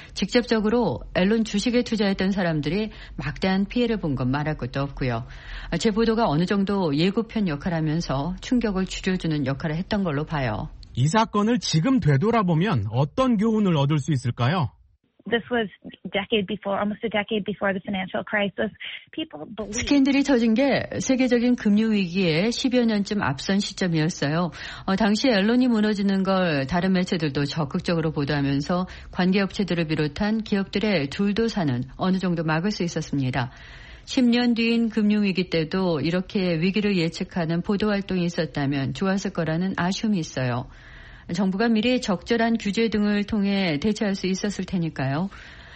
Speaker 7: 직접적으로 앨런 주식에 투자했던 사람들이 막대한 피해를 본 건 말할 것도 없고요. 제 보도가 어느 정도 예고편 역할을 하면서 충격을 줄여주는 역할을 했던 걸로 봐요.
Speaker 2: 이 사건을 지금 되돌아보면 어떤 교훈을 얻을 수 있을까요?
Speaker 6: This was a decade before, almost a decade before the financial crisis. People believed.
Speaker 7: 스캔들이 터진 게 세계적인 금융위기에 십여 년쯤 앞선 시점이었어요. 어, 당시 앨런이 무너지는 걸 다른 매체들도 적극적으로 보도하면서 관계업체들을 비롯한 기업들의 둘도사는 어느 정도 막을 수 있었습니다. 십 년 뒤인 금융위기 때도 이렇게 위기를 예측하는 보도활동이 있었다면 좋았을 거라는 아쉬움이 있어요. 정부가 미리 적절한 규제 등을 통해 대처할 수 있었을 테니까요.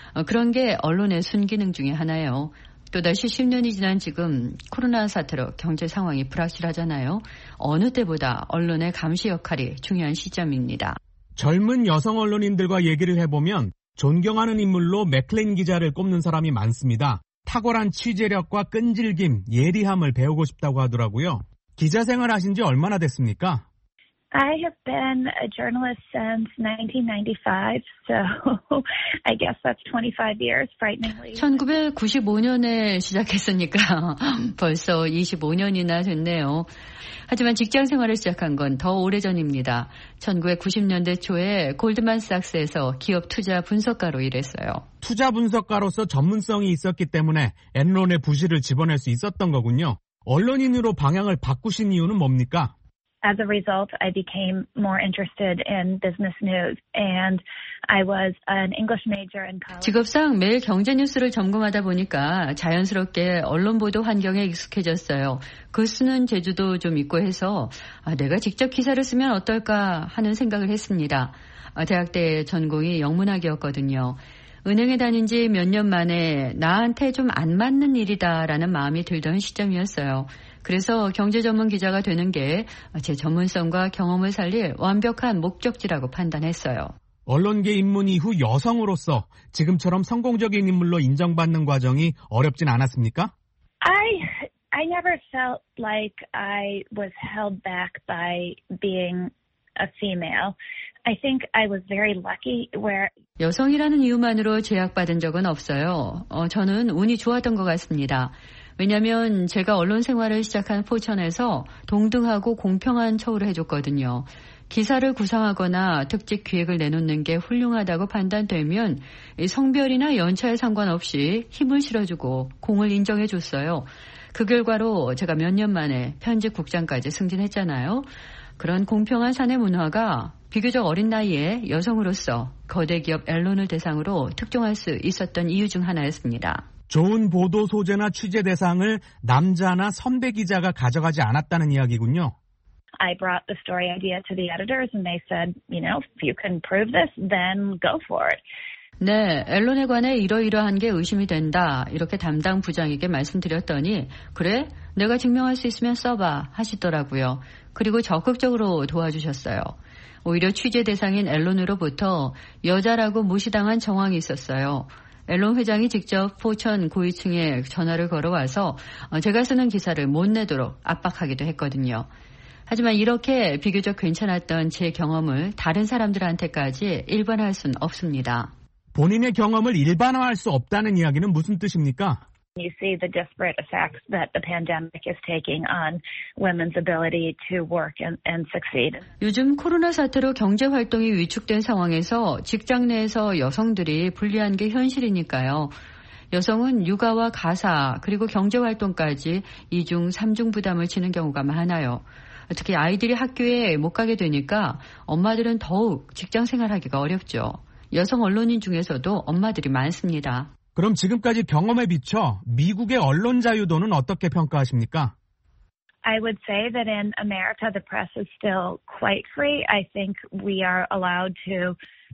Speaker 7: 그런 게 언론의 순기능 중에 하나예요. 또다시 십 년이 지난 지금 코로나 사태로 경제 상황이 불확실하잖아요. 어느 때보다 언론의 감시 역할이 중요한 시점입니다.
Speaker 2: 젊은 여성 언론인들과 얘기를 해보면 존경하는 인물로 맥클린 기자를 꼽는 사람이 많습니다. 탁월한 취재력과 끈질김, 예리함을 배우고 싶다고 하더라고요. 기자 생활 하신 지 얼마나 됐습니까?
Speaker 6: I have been a journalist since nineteen ninety-five, so I guess that's twenty-five years, frighteningly.
Speaker 7: 천구백구십오 년에 시작했으니까 벌써 이십오 년이나 됐네요. 하지만 직장 생활을 시작한 건 더 오래전입니다. 천구백구십 년대 초에 골드만삭스에서 기업 투자 분석가로 일했어요.
Speaker 2: 투자 분석가로서 전문성이 있었기 때문에 엔론의 부실을 집어낼 수 있었던 거군요. 언론인으로 방향을 바꾸신 이유는 뭡니까?
Speaker 6: As a result, I became more interested in business news, and I was an English major in college.
Speaker 7: 직업상 매일 경제 뉴스를 점검하다 보니까 자연스럽게 언론 보도 환경에 익숙해졌어요. 글 쓰는 재주도 좀 있고 해서 아, 내가 직접 기사를 쓰면 어떨까 하는 생각을 했습니다. 아, 대학 때 전공이 영문학이었거든요. 은행에 다닌 지 몇 년 만에 나한테 좀 안 맞는 일이다라는 마음이 들던 시점이었어요. 그래서 경제 전문 기자가 되는 게 제 전문성과 경험을 살릴 완벽한 목적지라고 판단했어요.
Speaker 2: 언론계 입문 이후 여성으로서 지금처럼 성공적인 인물로 인정받는 과정이 어렵진 않았습니까?
Speaker 6: I I never felt like I was held back by being a female. I think I was very lucky where
Speaker 7: 여성이라는 이유만으로 제약받은 적은 없어요. 어, 저는 운이 좋았던 것 같습니다. 왜냐하면 제가 언론 생활을 시작한 포천에서 동등하고 공평한 처우를 해줬거든요. 기사를 구상하거나 특집 기획을 내놓는 게 훌륭하다고 판단되면 성별이나 연차에 상관없이 힘을 실어주고 공을 인정해줬어요. 그 결과로 제가 몇 년 만에 편집국장까지 승진했잖아요. 그런 공평한 사내 문화가 비교적 어린 나이에 여성으로서 거대 기업 앨런을 대상으로 특종할 수 있었던 이유 중 하나였습니다.
Speaker 2: 좋은 보도 소재나 취재 대상을 남자나 선배 기자가 가져가지 않았다는 이야기군요.
Speaker 6: I brought the story idea to the editors and they said, you know, if you can prove this, then go for it.
Speaker 7: 네, 앨런에 관해 이러이러한 게 의심이 된다. 이렇게 담당 부장에게 말씀드렸더니 그래? 내가 증명할 수 있으면 써봐 하시더라고요. 그리고 적극적으로 도와주셨어요. 오히려 취재 대상인 앨런으로부터 여자라고 무시당한 정황이 있었어요. 앨런 회장이 직접 포천 고위층에 전화를 걸어와서 제가 쓰는 기사를 못 내도록 압박하기도 했거든요. 하지만 이렇게 비교적 괜찮았던 제 경험을 다른 사람들한테까지 일반화할 수는 없습니다.
Speaker 2: 본인의 경험을 일반화할 수 없다는 이야기는 무슨 뜻입니까?
Speaker 6: You see the disparate effects that the pandemic is taking on women's ability to work and, and succeed.
Speaker 7: 요즘 코로나 사태로 경제 활동이 위축된 상황에서 직장 내에서 여성들이 불리한 게 현실이니까요. 여성은 육아와 가사 그리고 경제 활동까지 이중, 삼중 부담을 지는 경우가 많아요. 특히 아이들이 학교에 못 가게 되니까 엄마들은 더욱 직장 생활하기가 어렵죠. 여성 언론인 중에서도 엄마들이 많습니다.
Speaker 2: 그럼 지금까지 경험에 비춰 미국의 언론 자유도는 어떻게 평가하십니까?
Speaker 6: I would say that in America the press is still quite free. I think we are allowed to.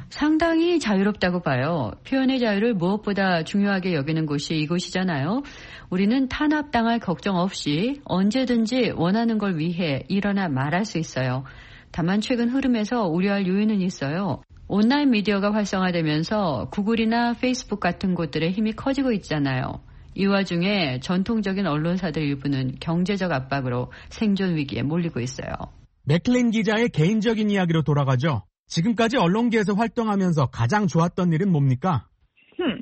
Speaker 7: 상당히 자유롭다고 봐요. 표현의 자유를 무엇보다 중요하게 여기는 곳이 이곳이잖아요. 우리는 탄압당할 걱정 없이 언제든지 원하는 걸 위해 일어나 말할 수 있어요. 다만 최근 흐름에서 우려할 요인은 있어요. 온라인 미디어가 활성화되면서 구글이나 페이스북 같은 곳들의 힘이 커지고 있잖아요. 이 와중에 전통적인 언론사들 일부는 경제적 압박으로 생존 위기에 몰리고 있어요.
Speaker 2: 맥클린 기자의 개인적인 이야기로 돌아가죠. 지금까지 언론계에서 활동하면서 가장 좋았던 일은 뭡니까?
Speaker 6: Hmm.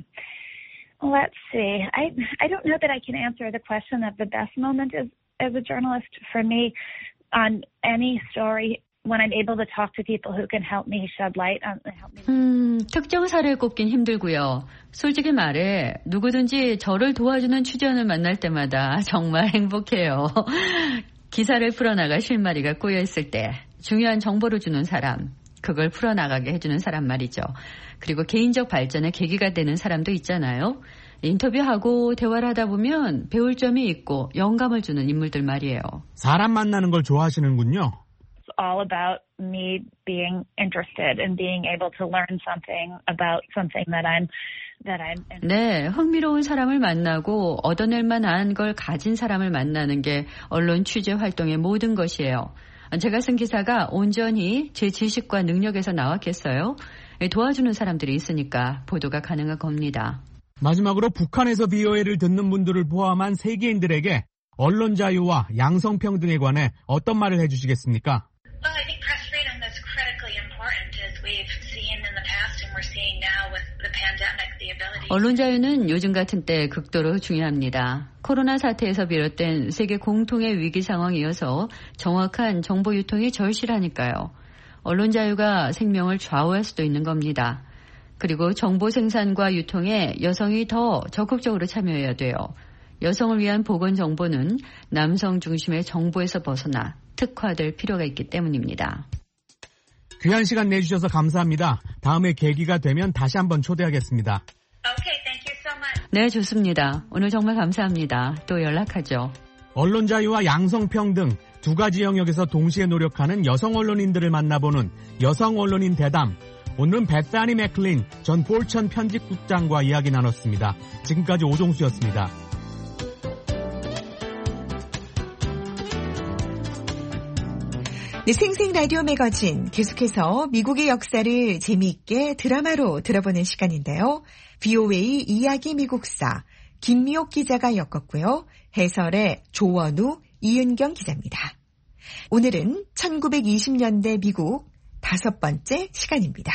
Speaker 6: Let's see. I I don't know that I can answer the question of the best moment as as a journalist. For me, on any story, when I'm able to talk to people who can help me shed light on help me.
Speaker 7: 음, 특정 사례를 꼽긴 힘들고요. 솔직히 말해 누구든지 저를 도와주는 취재원을 만날 때마다 정말 행복해요. 기사를 풀어나갈 실마리가 꼬여있을 때 중요한 정보를 주는 사람, 그걸 풀어나가게 해주는 사람 말이죠. 그리고 개인적 발전의 계기가 되는 사람도 있잖아요. 인터뷰하고 대화를 하다 보면 배울 점이 있고 영감을 주는 인물들 말이에요.
Speaker 2: 사람 만나는 걸 좋아하시는군요.
Speaker 6: It's all about me being interested and being able to learn something about something that I'm that I'm.
Speaker 7: 네, 흥미로운 사람을 만나고 얻어낼 만한 걸 가진 사람을 만나는 게 언론 취재 활동의 모든 것이에요. 제가 쓴 기사가 온전히 제 지식과 능력에서 나왔겠어요? 도와주는 사람들이 있으니까 보도가 가능한 겁니다.
Speaker 2: 마지막으로 북한에서 비오에이를 듣는 분들을 포함한 세계인들에게 언론 자유와 양성평등에 관해 어떤 말을 해주시겠습니까?
Speaker 8: Well, I think press freedom is critically important as we've seen in the past and we're seeing now with the pandemic, the ability.
Speaker 7: 언론 자유는 요즘 같은 때 극도로 중요합니다. 코로나 사태에서 비롯된 세계 공통의 위기 상황이어서 정확한 정보 유통이 절실하니까요. 언론 자유가 생명을 좌우할 수도 있는 겁니다. 그리고 정보 생산과 유통에 여성이 더 적극적으로 참여해야 돼요. 여성을 위한 보건 정보는 남성 중심의 정보에서 벗어나 특화될 필요가 있기 때문입니다.
Speaker 2: 귀한 시간 내주셔서 감사합니다. 다음에 계기가 되면 다시 한번 초대하겠습니다.
Speaker 8: Okay, thank you so much.
Speaker 7: 네, 좋습니다. 오늘 정말 감사합니다. 또 연락하죠.
Speaker 2: 언론 자유와 양성평등 두 가지 영역에서 동시에 노력하는 여성 언론인들을 만나보는 여성 언론인 대담. 오늘은 베사니 맥클린 전 포천 편집국장과 이야기 나눴습니다. 지금까지 오종수였습니다.
Speaker 3: 네, 생생 라디오 매거진 계속해서 미국의 역사를 재미있게 드라마로 들어보는 시간인데요. 비오에이 이야기 미국사 김미옥 기자가 엮었고요. 해설의 조원우, 이은경 기자입니다. 오늘은 천구백이십 년대 미국 다섯 번째 시간입니다.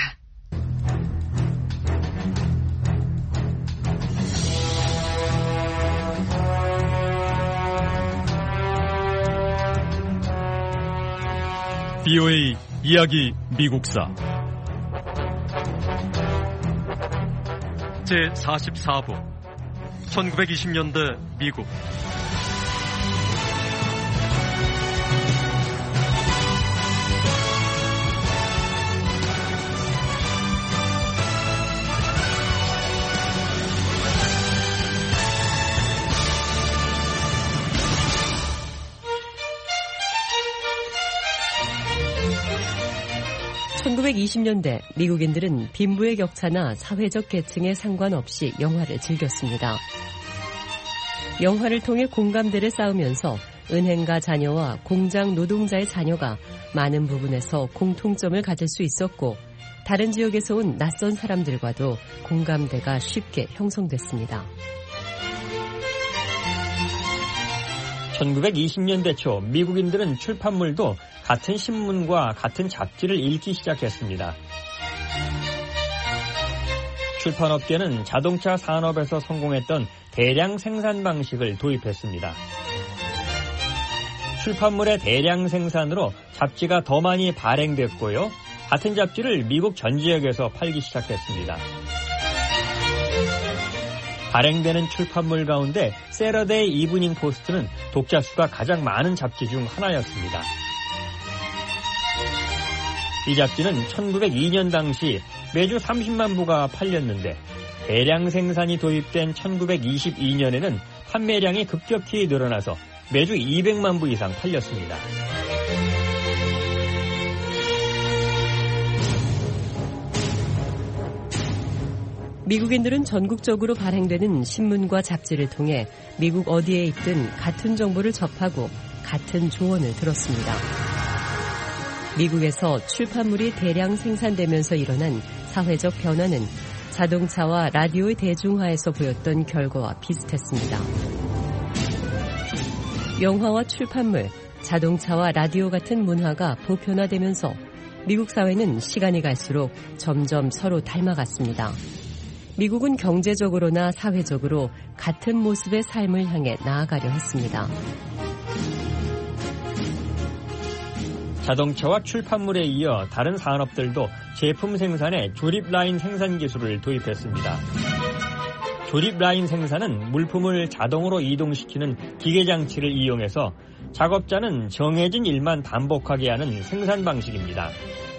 Speaker 9: 비오에이 이야기 미국사 제사십사 부 천구백이십 년대 미국
Speaker 10: 천구백이십 년대 미국인들은 빈부의 격차나 사회적 계층에 상관없이 영화를 즐겼습니다. 영화를 통해 공감대를 쌓으면서 은행가 자녀와 공장 노동자의 자녀가 많은 부분에서 공통점을 가질 수 있었고 다른 지역에서 온 낯선 사람들과도 공감대가 쉽게 형성됐습니다.
Speaker 11: 천구백이십 년대 초 미국인들은 출판물도 같은 신문과 같은 잡지를 읽기 시작했습니다. 출판업계는 자동차 산업에서 성공했던 대량 생산 방식을 도입했습니다. 출판물의 대량 생산으로 잡지가 더 많이 발행됐고요. 같은 잡지를 미국 전 지역에서 팔기 시작했습니다. 발행되는 출판물 가운데 세러데이 이브닝 포스트는 독자 수가 가장 많은 잡지 중 하나였습니다. 이 잡지는 천구백이 년 당시 매주 삼십만 부가 팔렸는데 대량 생산이 도입된 천구백이십이 년에는 판매량이 급격히 늘어나서 매주 이백만 부 이상 팔렸습니다.
Speaker 10: 미국인들은 전국적으로 발행되는 신문과 잡지를 통해 미국 어디에 있든 같은 정보를 접하고 같은 조언을 들었습니다. 미국에서 출판물이 대량 생산되면서 일어난 사회적 변화는 자동차와 라디오의 대중화에서 보였던 결과와 비슷했습니다. 영화와 출판물, 자동차와 라디오 같은 문화가 보편화되면서 미국 사회는 시간이 갈수록 점점 서로 닮아갔습니다. 미국은 경제적으로나 사회적으로 같은 모습의 삶을 향해 나아가려 했습니다.
Speaker 11: 자동차와 출판물에 이어 다른 산업들도 제품 생산에 조립 라인 생산 기술을 도입했습니다. 조립 라인 생산은 물품을 자동으로 이동시키는 기계 장치를 이용해서 작업자는 정해진 일만 반복하게 하는 생산 방식입니다.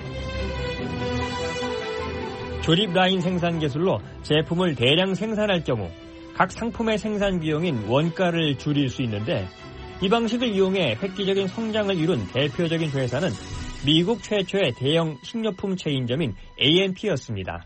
Speaker 11: 조립 라인 생산 기술로 제품을 대량 생산할 경우 각 상품의 생산 비용인 원가를 줄일 수 있는데 이 방식을 이용해 획기적인 성장을 이룬 대표적인 회사는 미국 최초의 대형 식료품 체인점인 에이앤피였습니다.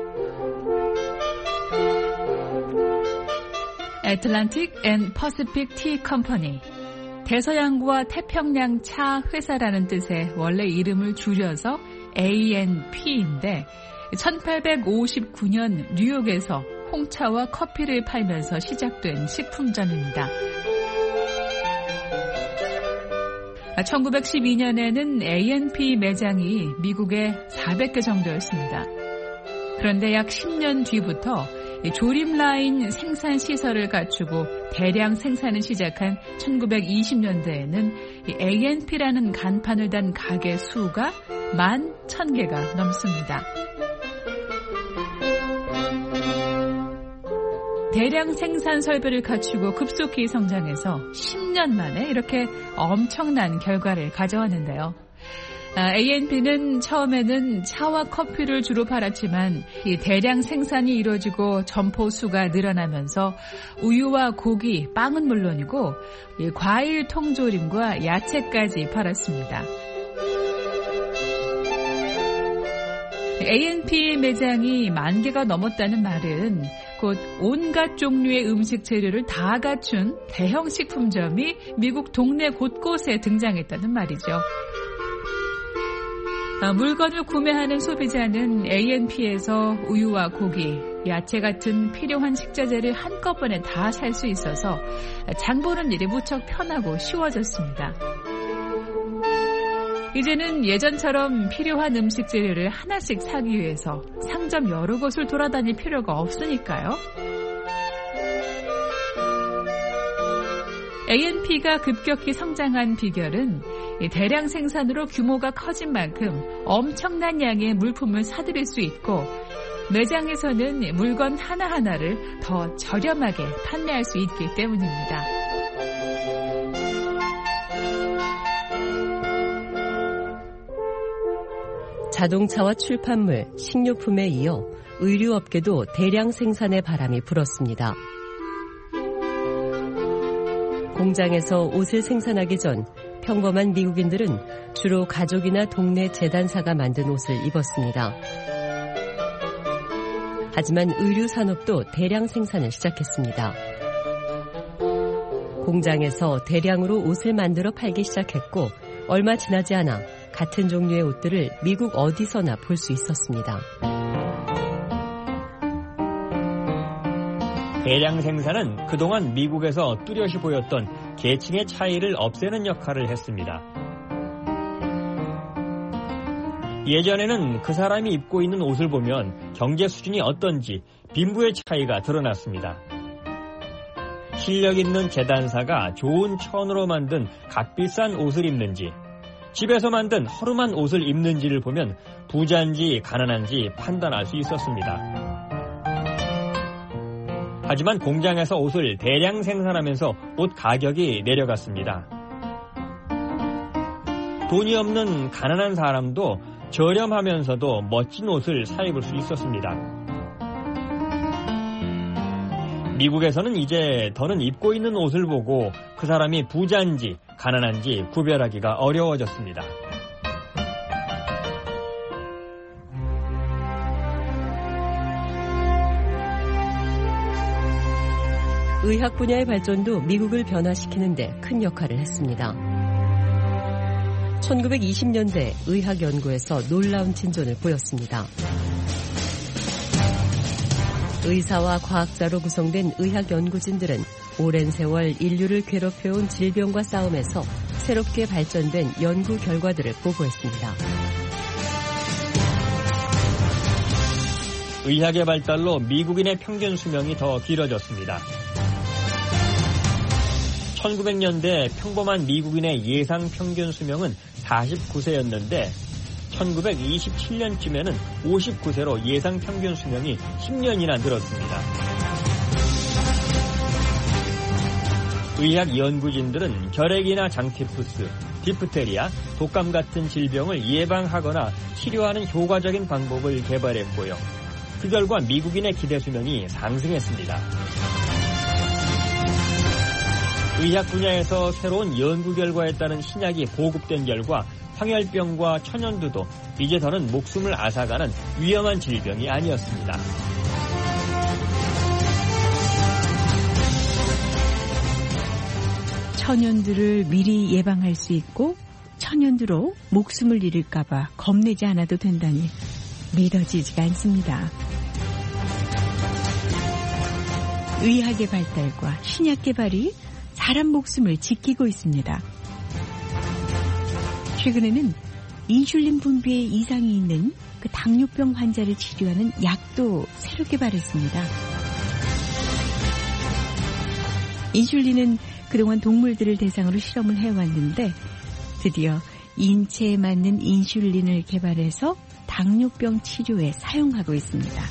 Speaker 12: 애틀랜틱 앤 퍼시픽 티 컴퍼니. 대서양과 태평양 차 회사라는 뜻의 원래 이름을 줄여서 에이앤피인데 천팔백오십구 년 뉴욕에서 홍차와 커피를 팔면서 시작된 식품점입니다. 천구백십이 년에는 에이앤피 매장이 미국에 사백 개 정도였습니다. 그런데 약 십 년 뒤부터 조립 라인 생산 시설을 갖추고 대량 생산을 시작한 천구백이십 년대에는 에이앤피라는 간판을 단 가게 수가 만 천 개가 넘습니다. 대량 생산 설비를 갖추고 급속히 성장해서 십 년 만에 이렇게 엄청난 결과를 가져왔는데요. 아, 에이앤피는 처음에는 차와 커피를 주로 팔았지만 이 대량 생산이 이루어지고 점포 수가 늘어나면서 우유와 고기, 빵은 물론이고 이 과일 통조림과 야채까지 팔았습니다. 에이앤피 매장이 만 개가 넘었다는 말은 곧 온갖 종류의 음식 재료를 다 갖춘 대형 식품점이 미국 동네 곳곳에 등장했다는 말이죠. 물건을 구매하는 소비자는 에이앤피에서 우유와 고기, 야채 같은 필요한 식자재를 한꺼번에 다 살 수 있어서 장 보는 일이 무척 편하고 쉬워졌습니다. 이제는 예전처럼 필요한 음식 재료를 하나씩 사기 위해서 상점 여러 곳을 돌아다닐 필요가 없으니까요. 에이앤피가 급격히 성장한 비결은 대량 생산으로 규모가 커진 만큼 엄청난 양의 물품을 사들일 수 있고 매장에서는 물건 하나하나를 더 저렴하게 판매할 수 있기 때문입니다.
Speaker 10: 자동차와 출판물, 식료품에 이어 의류업계도 대량 생산의 바람이 불었습니다. 공장에서 옷을 생산하기 전 평범한 미국인들은 주로 가족이나 동네 재단사가 만든 옷을 입었습니다. 하지만 의류 산업도 대량 생산을 시작했습니다. 공장에서 대량으로 옷을 만들어 팔기 시작했고 얼마 지나지 않아 같은 종류의 옷들을 미국 어디서나 볼 수 있었습니다.
Speaker 11: 대량 생산은 그동안 미국에서 뚜렷이 보였던 계층의 차이를 없애는 역할을 했습니다. 예전에는 그 사람이 입고 있는 옷을 보면 경제 수준이 어떤지 빈부의 차이가 드러났습니다. 실력 있는 재단사가 좋은 천으로 만든 값비싼 옷을 입는지 집에서 만든 허름한 옷을 입는지를 보면 부자인지 가난한지 판단할 수 있었습니다. 하지만 공장에서 옷을 대량 생산하면서 옷 가격이 내려갔습니다. 돈이 없는 가난한 사람도 저렴하면서도 멋진 옷을 사 입을 수 있었습니다. 미국에서는 이제 더는 입고 있는 옷을 보고 그 사람이 부자인지 가난한지 구별하기가 어려워졌습니다.
Speaker 10: 의학 분야의 발전도 미국을 변화시키는 데 큰 역할을 했습니다. 천구백이십 년대 의학 연구에서 놀라운 진전을 보였습니다. 의사와 과학자로 구성된 의학 연구진들은 오랜 세월 인류를 괴롭혀온 질병과 싸움에서 새롭게 발전된 연구 결과들을 보고했습니다.
Speaker 11: 의학의 발달로 미국인의 평균 수명이 더 길어졌습니다. 천구백 년대 평범한 미국인의 예상 평균 수명은 사십구 세였는데 천구백이십칠 년쯤에는 오십구 세로 예상 평균 수명이 십 년이나 늘었습니다. 의학 연구진들은 결핵이나 장티푸스, 디프테리아, 독감 같은 질병을 예방하거나 치료하는 효과적인 방법을 개발했고요. 그 결과 미국인의 기대 수명이 상승했습니다. 의학 분야에서 새로운 연구 결과에 따른 신약이 보급된 결과 황열병과 천연두도 이제 더는 목숨을 앗아가는 위험한 질병이 아니었습니다.
Speaker 13: 천연두를 미리 예방할 수 있고 천연두로 목숨을 잃을까봐 겁내지 않아도 된다니 믿어지지가 않습니다. 의학의 발달과 신약 개발이 사람 목숨을 지키고 있습니다. 최근에는 인슐린 분비에 이상이 있는 그 당뇨병 환자를 치료하는 약도 새로 개발했습니다. 인슐린은 그동안 동물들을 대상으로 실험을 해왔는데 드디어 인체에 맞는 인슐린을 개발해서 당뇨병 치료에 사용하고 있습니다.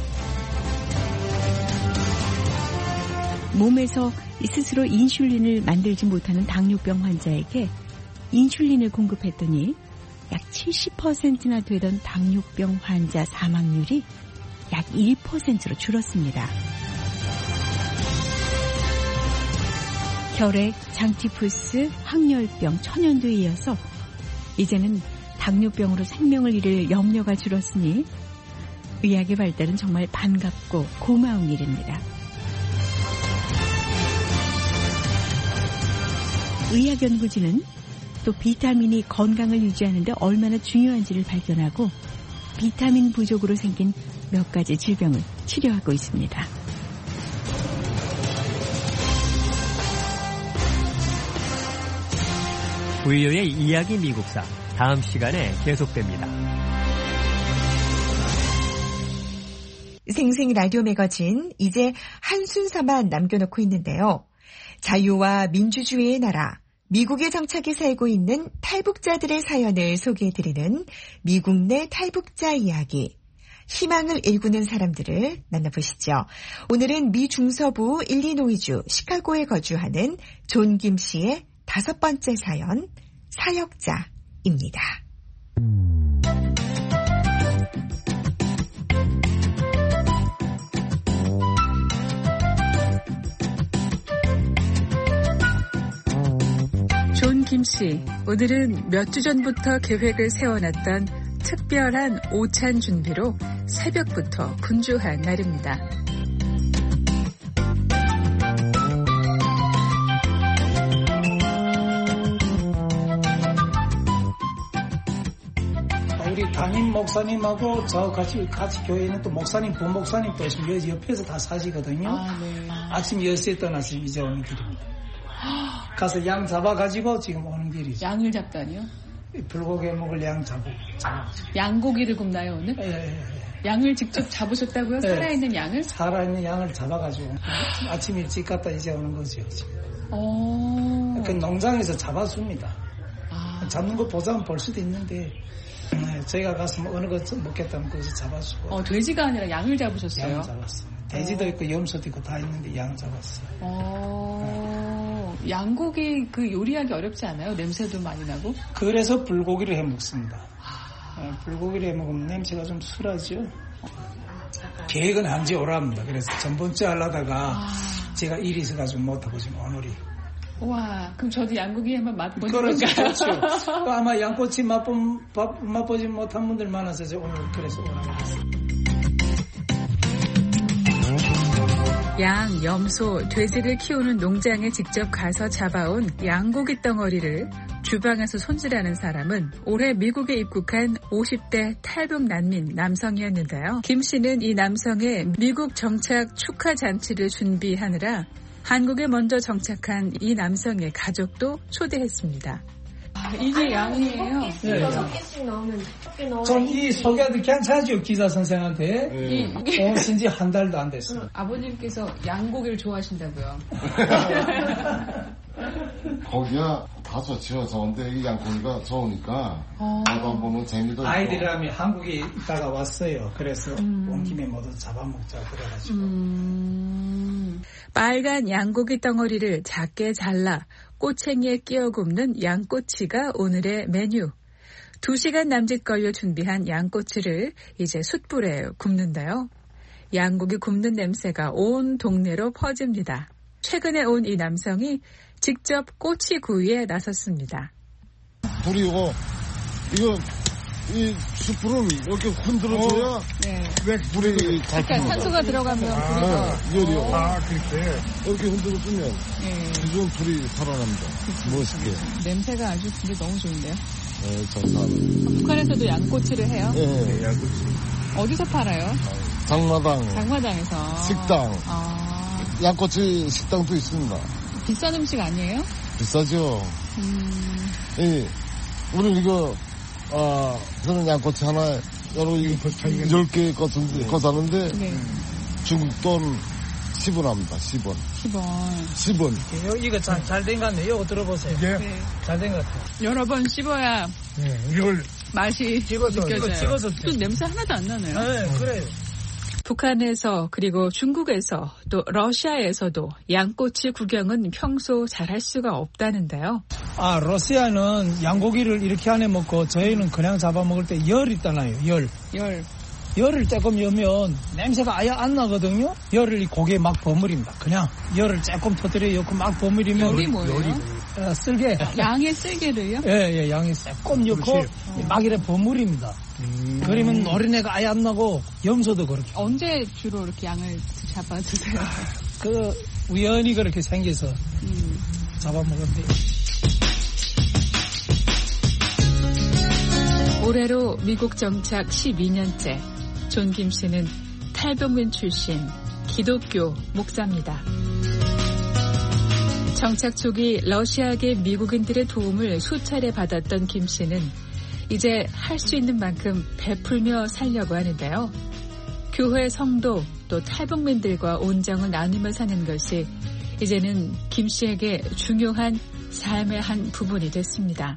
Speaker 13: 몸에서 스스로 인슐린을 만들지 못하는 당뇨병 환자에게 인슐린을 공급했더니 약 칠십 퍼센트나 되던 당뇨병 환자 사망률이 약 일 퍼센트로 줄었습니다. 결핵, 장티푸스, 황열병, 천연두에 이어서 이제는 당뇨병으로 생명을 잃을 염려가 줄었으니 의학의 발달은 정말 반갑고 고마운 일입니다. 의학연구진은 또 비타민이 건강을 유지하는 데 얼마나 중요한지를 발견하고 비타민 부족으로 생긴 몇 가지 질병을 치료하고 있습니다.
Speaker 14: 브이오에이 이야기 미국사 다음 시간에 계속됩니다.
Speaker 3: 생생 라디오 매거진 이제 한 순서만 남겨놓고 있는데요. 자유와 민주주의의 나라 미국에 정착해 살고 있는 탈북자들의 사연을 소개해드리는 미국 내 탈북자 이야기. 희망을 일구는 사람들을 만나보시죠. 오늘은 미 중서부 일리노이주 시카고에 거주하는 존 김 씨의 다섯 번째 사연, 사역자입니다. 존
Speaker 12: 김 씨, 오늘은 몇 주 전부터 계획을 세워놨던 특별한 오찬 준비로 새벽부터 분주한 날입니다.
Speaker 15: 우리 담임 목사님하고 저 같이 같이 교회에 있는 또 목사님, 부목사님 또 있으면 옆에서 다 사시거든요. 아, 네. 아침 열 시에 떠나서 이제 오는 길입니다. 가서 양 잡아가지고 지금 오는 길이죠.
Speaker 12: 양을 잡다니요?
Speaker 15: 불고기 먹을 양 잡고.
Speaker 12: 양고기를 굽나요 오늘?
Speaker 15: 예, 예, 예.
Speaker 12: 양을 직접 잡으셨다고요? 예. 살아있는 양을?
Speaker 15: 살아있는 양을 잡아가지고 아침 일찍 갔다 이제 오는 거죠. 지금.
Speaker 12: 오.
Speaker 15: 그 농장에서 잡아줍니다. 아. 잡는 거 보자면 볼 수도 있는데 네, 저희가 가서 어느 거 먹겠다면 거기서 잡아주고.
Speaker 12: 어, 돼지가 아니라 양을 잡으셨어요?
Speaker 15: 양 잡았어요. 돼지도 어. 있고 염소도 있고 다 있는데 양 잡았어요.
Speaker 12: 어, 네. 양고기 그 요리하기 어렵지 않아요? 냄새도 많이 나고?
Speaker 15: 그래서 불고기를 해 먹습니다. 아. 네, 불고기를 해 먹으면 냄새가 좀 술하죠. 계획은 한지 오랍니다. 그래서 전번째 하려다가 아. 제가 일이 있어가지고 못하고 지금 오늘이.
Speaker 12: 와, 그럼 저도 양고기 한번 맛보는
Speaker 15: 그렇죠,
Speaker 12: 건가요?
Speaker 15: 그렇죠. 아마 양꼬치 맛보, 맛보지 못한 분들 많아서 오늘 그래서 오라고 했어요.
Speaker 12: 양, 염소, 돼지를 키우는 농장에 직접 가서 잡아온 양고기 덩어리를 주방에서 손질하는 사람은 올해 미국에 입국한 오십 대 탈북 난민 남성이었는데요. 김 씨는 이 남성의 미국 정착 축하 잔치를 준비하느라 한국에 먼저 정착한 이 남성의 가족도 초대했습니다. 아, 이게 양이에요?
Speaker 15: 네. 여섯 개씩 넣으면 전 이 소개도 괜찮죠, 기자 선생한테. 네. 오신 지 한 달도 안 됐어요.
Speaker 12: 아버님께서 양고기를 좋아하신다고요?
Speaker 16: 거기야 다소 지어서 온데 이 양고기가 좋으니까 잡아보는 재미도 있고.
Speaker 15: 아이들이라면 한국에 있다가 왔어요. 그래서 음. 온 김에 모두 잡아먹자 그래가지고.
Speaker 12: 음. 빨간 양고기 덩어리를 작게 잘라 꼬챙이에 끼워 굽는 양꼬치가 오늘의 메뉴. 두 시간 남짓 걸려 준비한 양꼬치를 이제 숯불에 굽는데요. 양고기 굽는 냄새가 온 동네로 퍼집니다. 최근에 온 이 남성이 직접 꼬치 구이에 나섰습니다.
Speaker 16: 불이 이거, 이거, 이 숯불을 이렇게 흔들어줘야 어, 네. 왜 불이
Speaker 12: 약간 산소가 들어가면
Speaker 16: 아,
Speaker 12: 불이
Speaker 16: 열이요.
Speaker 12: 어.
Speaker 16: 아, 그렇게. 이렇게 흔들어주면 네. 그중 불이 살아납니다. 그치, 멋있게.
Speaker 12: 그치. 냄새가 아주 근데 너무 좋은데요?
Speaker 16: 네, 좋다.
Speaker 12: 북한에서도 양꼬치를 해요?
Speaker 16: 네, 네, 양꼬치.
Speaker 12: 어디서 팔아요?
Speaker 16: 장마당.
Speaker 12: 장마당에서.
Speaker 16: 식당.
Speaker 12: 아.
Speaker 16: 양꼬치 식당도 있습니다.
Speaker 12: 비싼 음식 아니에요?
Speaker 16: 비싸죠.
Speaker 12: 음.
Speaker 16: 예, 우리 이거, 아, 저는 양꼬치 하나, 여러, 열 개 거 사는데, 네. 중국 돈 십 원 합니다, 십 원.
Speaker 12: 십 원.
Speaker 16: 십 원.
Speaker 15: 이거 잘, 잘 된 것 같네요. 이거 들어보세요.
Speaker 16: 이게?
Speaker 15: 네. 잘 된 것 같아요.
Speaker 12: 여러 번 씹어야.
Speaker 16: 네, 이걸.
Speaker 12: 맛이
Speaker 15: 찍어서,
Speaker 12: 느껴져요.
Speaker 15: 찍어서.
Speaker 12: 또 냄새 하나도 안 나네요.
Speaker 15: 네, 그래요.
Speaker 12: 북한에서 그리고 중국에서 또 러시아에서도 양꼬치 구경은 평소 잘할 수가 없다는데요.
Speaker 15: 아, 러시아는 양고기를 이렇게 안에 먹고 저희는 그냥 잡아먹을 때 열 있잖아요. 열.
Speaker 12: 열.
Speaker 15: 열을 조금 여면 냄새가 아예 안 나거든요. 열을 이 고기에 막 버무립니다. 그냥 열을 조금 터뜨려 넣고 막 버무리면
Speaker 12: 열이 뭐예요? 열이
Speaker 15: 아, 쓸개.
Speaker 12: 양의 쓸개를요?
Speaker 15: 예, 예, 양이 조금 넣고 어. 막 이렇게 버무립니다. 음. 그러면 노린내가 아예 안 나고 염소도 그렇게.
Speaker 12: 언제 주로 이렇게 양을 잡아주세요?
Speaker 15: 그 우연히 그렇게 생겨서 음. 잡아먹었대요.
Speaker 12: 올해로 미국 정착 십이 년째. 존 김 씨는 탈북민 출신 기독교 목사입니다. 정착 초기 러시아계 미국인들의 도움을 수차례 받았던 김 씨는 이제 할 수 있는 만큼 베풀며 살려고 하는데요. 교회 성도 또 탈북민들과 온정을 나누며 사는 것이 이제는 김 씨에게 중요한 삶의 한 부분이 됐습니다.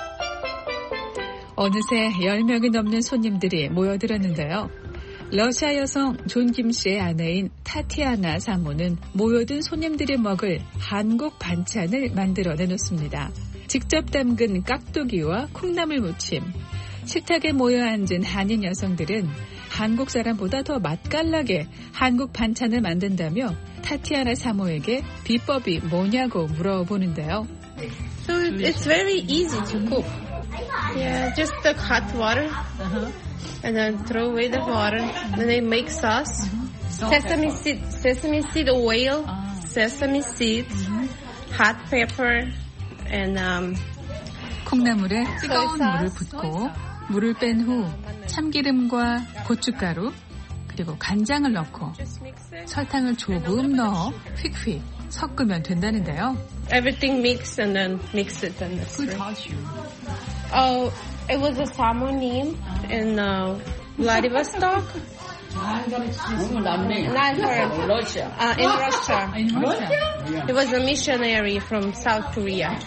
Speaker 12: 어느새 열 명이 넘는 손님들이 모여들었는데요. 러시아 여성 존 김 씨의 아내인 타티아나 사모는 모여든 손님들이 먹을 한국 반찬을 만들어 내놓습니다. 직접 담근 깍두기와 콩나물 무침. 식탁에 모여 앉은 한인 여성들은 한국 사람보다 더 맛깔나게 한국 반찬을 만든다며 타티아나 사모에게 비법이 뭐냐고 물어보는데요.
Speaker 17: So it's very easy to cook. Yeah, just the hot water, uh-huh. and then throw away the water. Then they make sauce. Mm-hmm. Sesame seed, sesame seed oil, ah. sesame seeds, mm-hmm. hot pepper, and um.
Speaker 12: 콩나물에 뜨거운 물을 붓고 물을 뺀 후 참기름과 고춧가루 그리고 간장을 넣고 설탕을 조금 넣어 휙휙 섞으면 된다는데요.
Speaker 17: Everything mix and then mix it and that's
Speaker 12: Who taught you?
Speaker 17: Oh, it was a Samonim in uh, Vladivostok. Not her.
Speaker 18: Russia.
Speaker 17: Uh, in Russia.
Speaker 12: In Russia.
Speaker 17: He was a missionary from South Korea.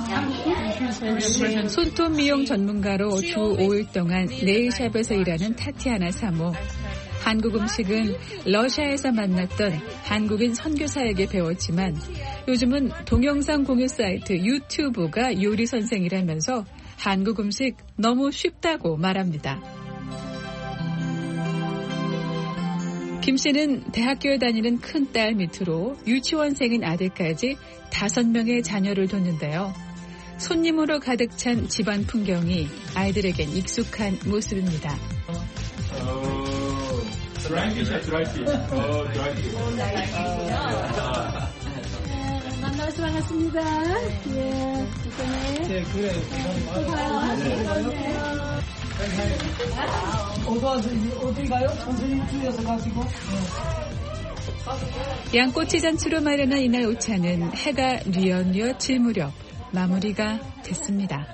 Speaker 12: 손톱 미용 전문가로 주 오 일 동안 네일샵에서 일하는 타티아나 사모. 한국 음식은 러시아에서 만났던 한국인 선교사에게 배웠지만 요즘은 동영상 공유 사이트 유튜브가 요리 선생이라면서 한국 음식 너무 쉽다고 말합니다. 김 씨는 대학교에 다니는 큰딸 밑으로 유치원생인 아들까지 다섯 명의 자녀를 뒀는데요. 손님으로 가득 찬 집안 풍경이 아이들에겐 익숙한 모습입니다.
Speaker 19: 드라이피시야, 드라이피. 어, 드라이피.
Speaker 18: 만나서 반갑습니다. 예,
Speaker 15: 예, 그래. 어디 와서, 어디 가요? 선생님 주위에서 가시고.
Speaker 12: 양꼬치 잔치로 마련한 이날 오차는 해가 뉘엿뉘엿 질 무렵 마무리가 됐습니다.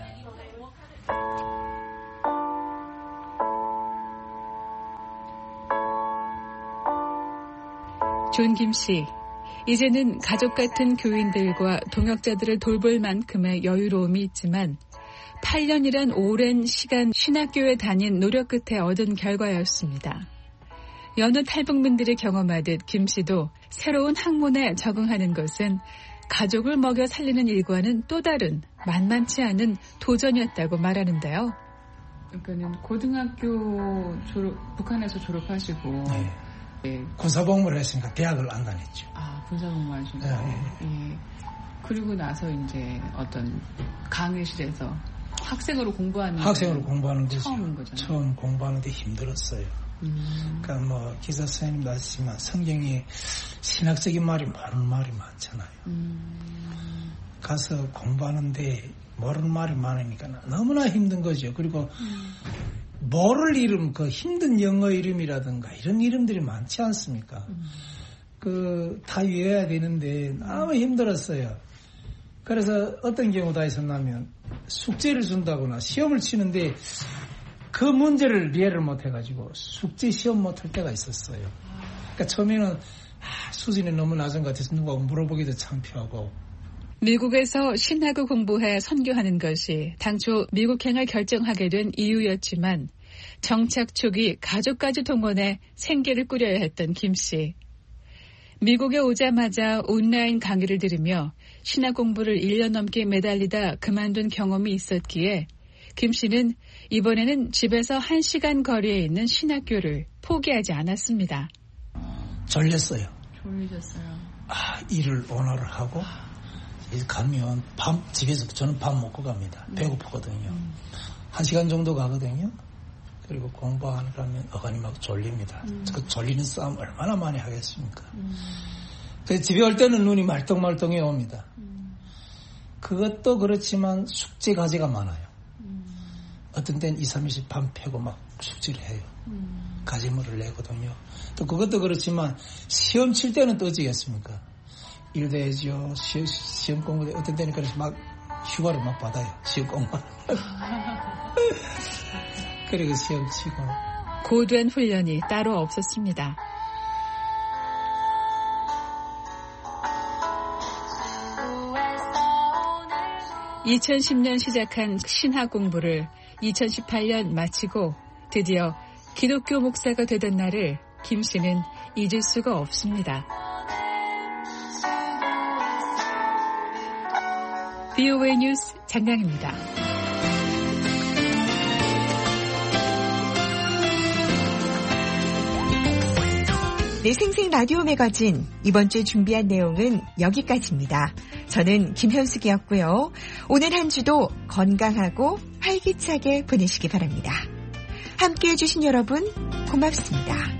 Speaker 12: 존 김 씨, 이제는 가족 같은 교인들과 동역자들을 돌볼 만큼의 여유로움이 있지만 팔 년이란 오랜 시간 신학교에 다닌 노력 끝에 얻은 결과였습니다. 여느 탈북민들이 경험하듯 김 씨도 새로운 학문에 적응하는 것은 가족을 먹여 살리는 일과는 또 다른 만만치 않은 도전이었다고 말하는데요.
Speaker 20: 그러니까는 고등학교 졸업, 북한에서 졸업하시고
Speaker 15: 네.
Speaker 20: 예.
Speaker 15: 군사복무를 했으니까 대학을 안 다녔죠.
Speaker 20: 아, 군사복무 하시고.
Speaker 15: 네, 네.
Speaker 20: 예. 그리고 나서 이제 어떤 강의실에서 학생으로 공부하는
Speaker 15: 학생으로 공부하는 게
Speaker 20: 처음인 거잖아요.
Speaker 15: 처음 공부하는데 힘들었어요. 음. 그러니까 뭐 기자 선생님도 아시지만 성경이 신학적인 말이 모르는 말이 많잖아요. 음. 가서 공부하는데 모르는 말이 많으니까 너무나 힘든 거죠. 그리고 음. 모를 이름, 그 힘든 영어 이름이라든가 이런 이름들이 많지 않습니까? 음. 그 다 외워야 되는데 너무 힘들었어요. 그래서 어떤 경우가 있었냐면 숙제를 준다거나 시험을 치는데 그 문제를 이해를 못해가지고 숙제 시험 못할 때가 있었어요. 그러니까 처음에는 아, 수준이 너무 낮은 것 같아서 누가 물어보기도 창피하고.
Speaker 12: 미국에서 신학을 공부해 선교하는 것이 당초 미국행을 결정하게 된 이유였지만 정착 초기 가족까지 동원해 생계를 꾸려야 했던 김 씨. 미국에 오자마자 온라인 강의를 들으며 신학 공부를 일 년 넘게 매달리다 그만둔 경험이 있었기에 김 씨는 이번에는 집에서 한 시간 거리에 있는 신학교를 포기하지 않았습니다.
Speaker 15: 졸렸어요.
Speaker 20: 졸리셨어요.
Speaker 15: 아, 일을 오늘 하고 가면 밤 집에서 저는 밥 먹고 갑니다. 네. 배고프거든요. 음. 한 시간 정도 가거든요. 그리고 공부하려면 어간이 막 졸립니다. 음. 그 졸리는 싸움 얼마나 많이 하겠습니까? 음. 그래서 집에 올 때는 눈이 말똥말똥해 옵니다. 음. 그것도 그렇지만 숙제 과제가 많아요. 음. 어떤 때는 이삼 일씩 밤 패고 막 숙제를 해요. 음. 과제물을 내거든요. 또 그것도 그렇지만 시험 칠 때는 또 어찌겠습니까? 일도 해야죠. 시험, 시험 공부도 어떤 때는 그래서 막 휴가를 막 받아요. 시험 공부. 그리고 시험 치고.
Speaker 12: 고된 훈련이 따로 없었습니다. 이천십 년 시작한 신학 공부를 이천십팔 년 마치고 드디어 기독교 목사가 되던 날을 김 씨는 잊을 수가 없습니다. 비오에이 뉴스 장강입니다.
Speaker 3: 네, 생생 라디오 매거진 이번 주에 준비한 내용은 여기까지입니다. 저는 김현숙이었고요. 오늘 한 주도 건강하고 활기차게 보내시기 바랍니다. 함께해 주신 여러분 고맙습니다.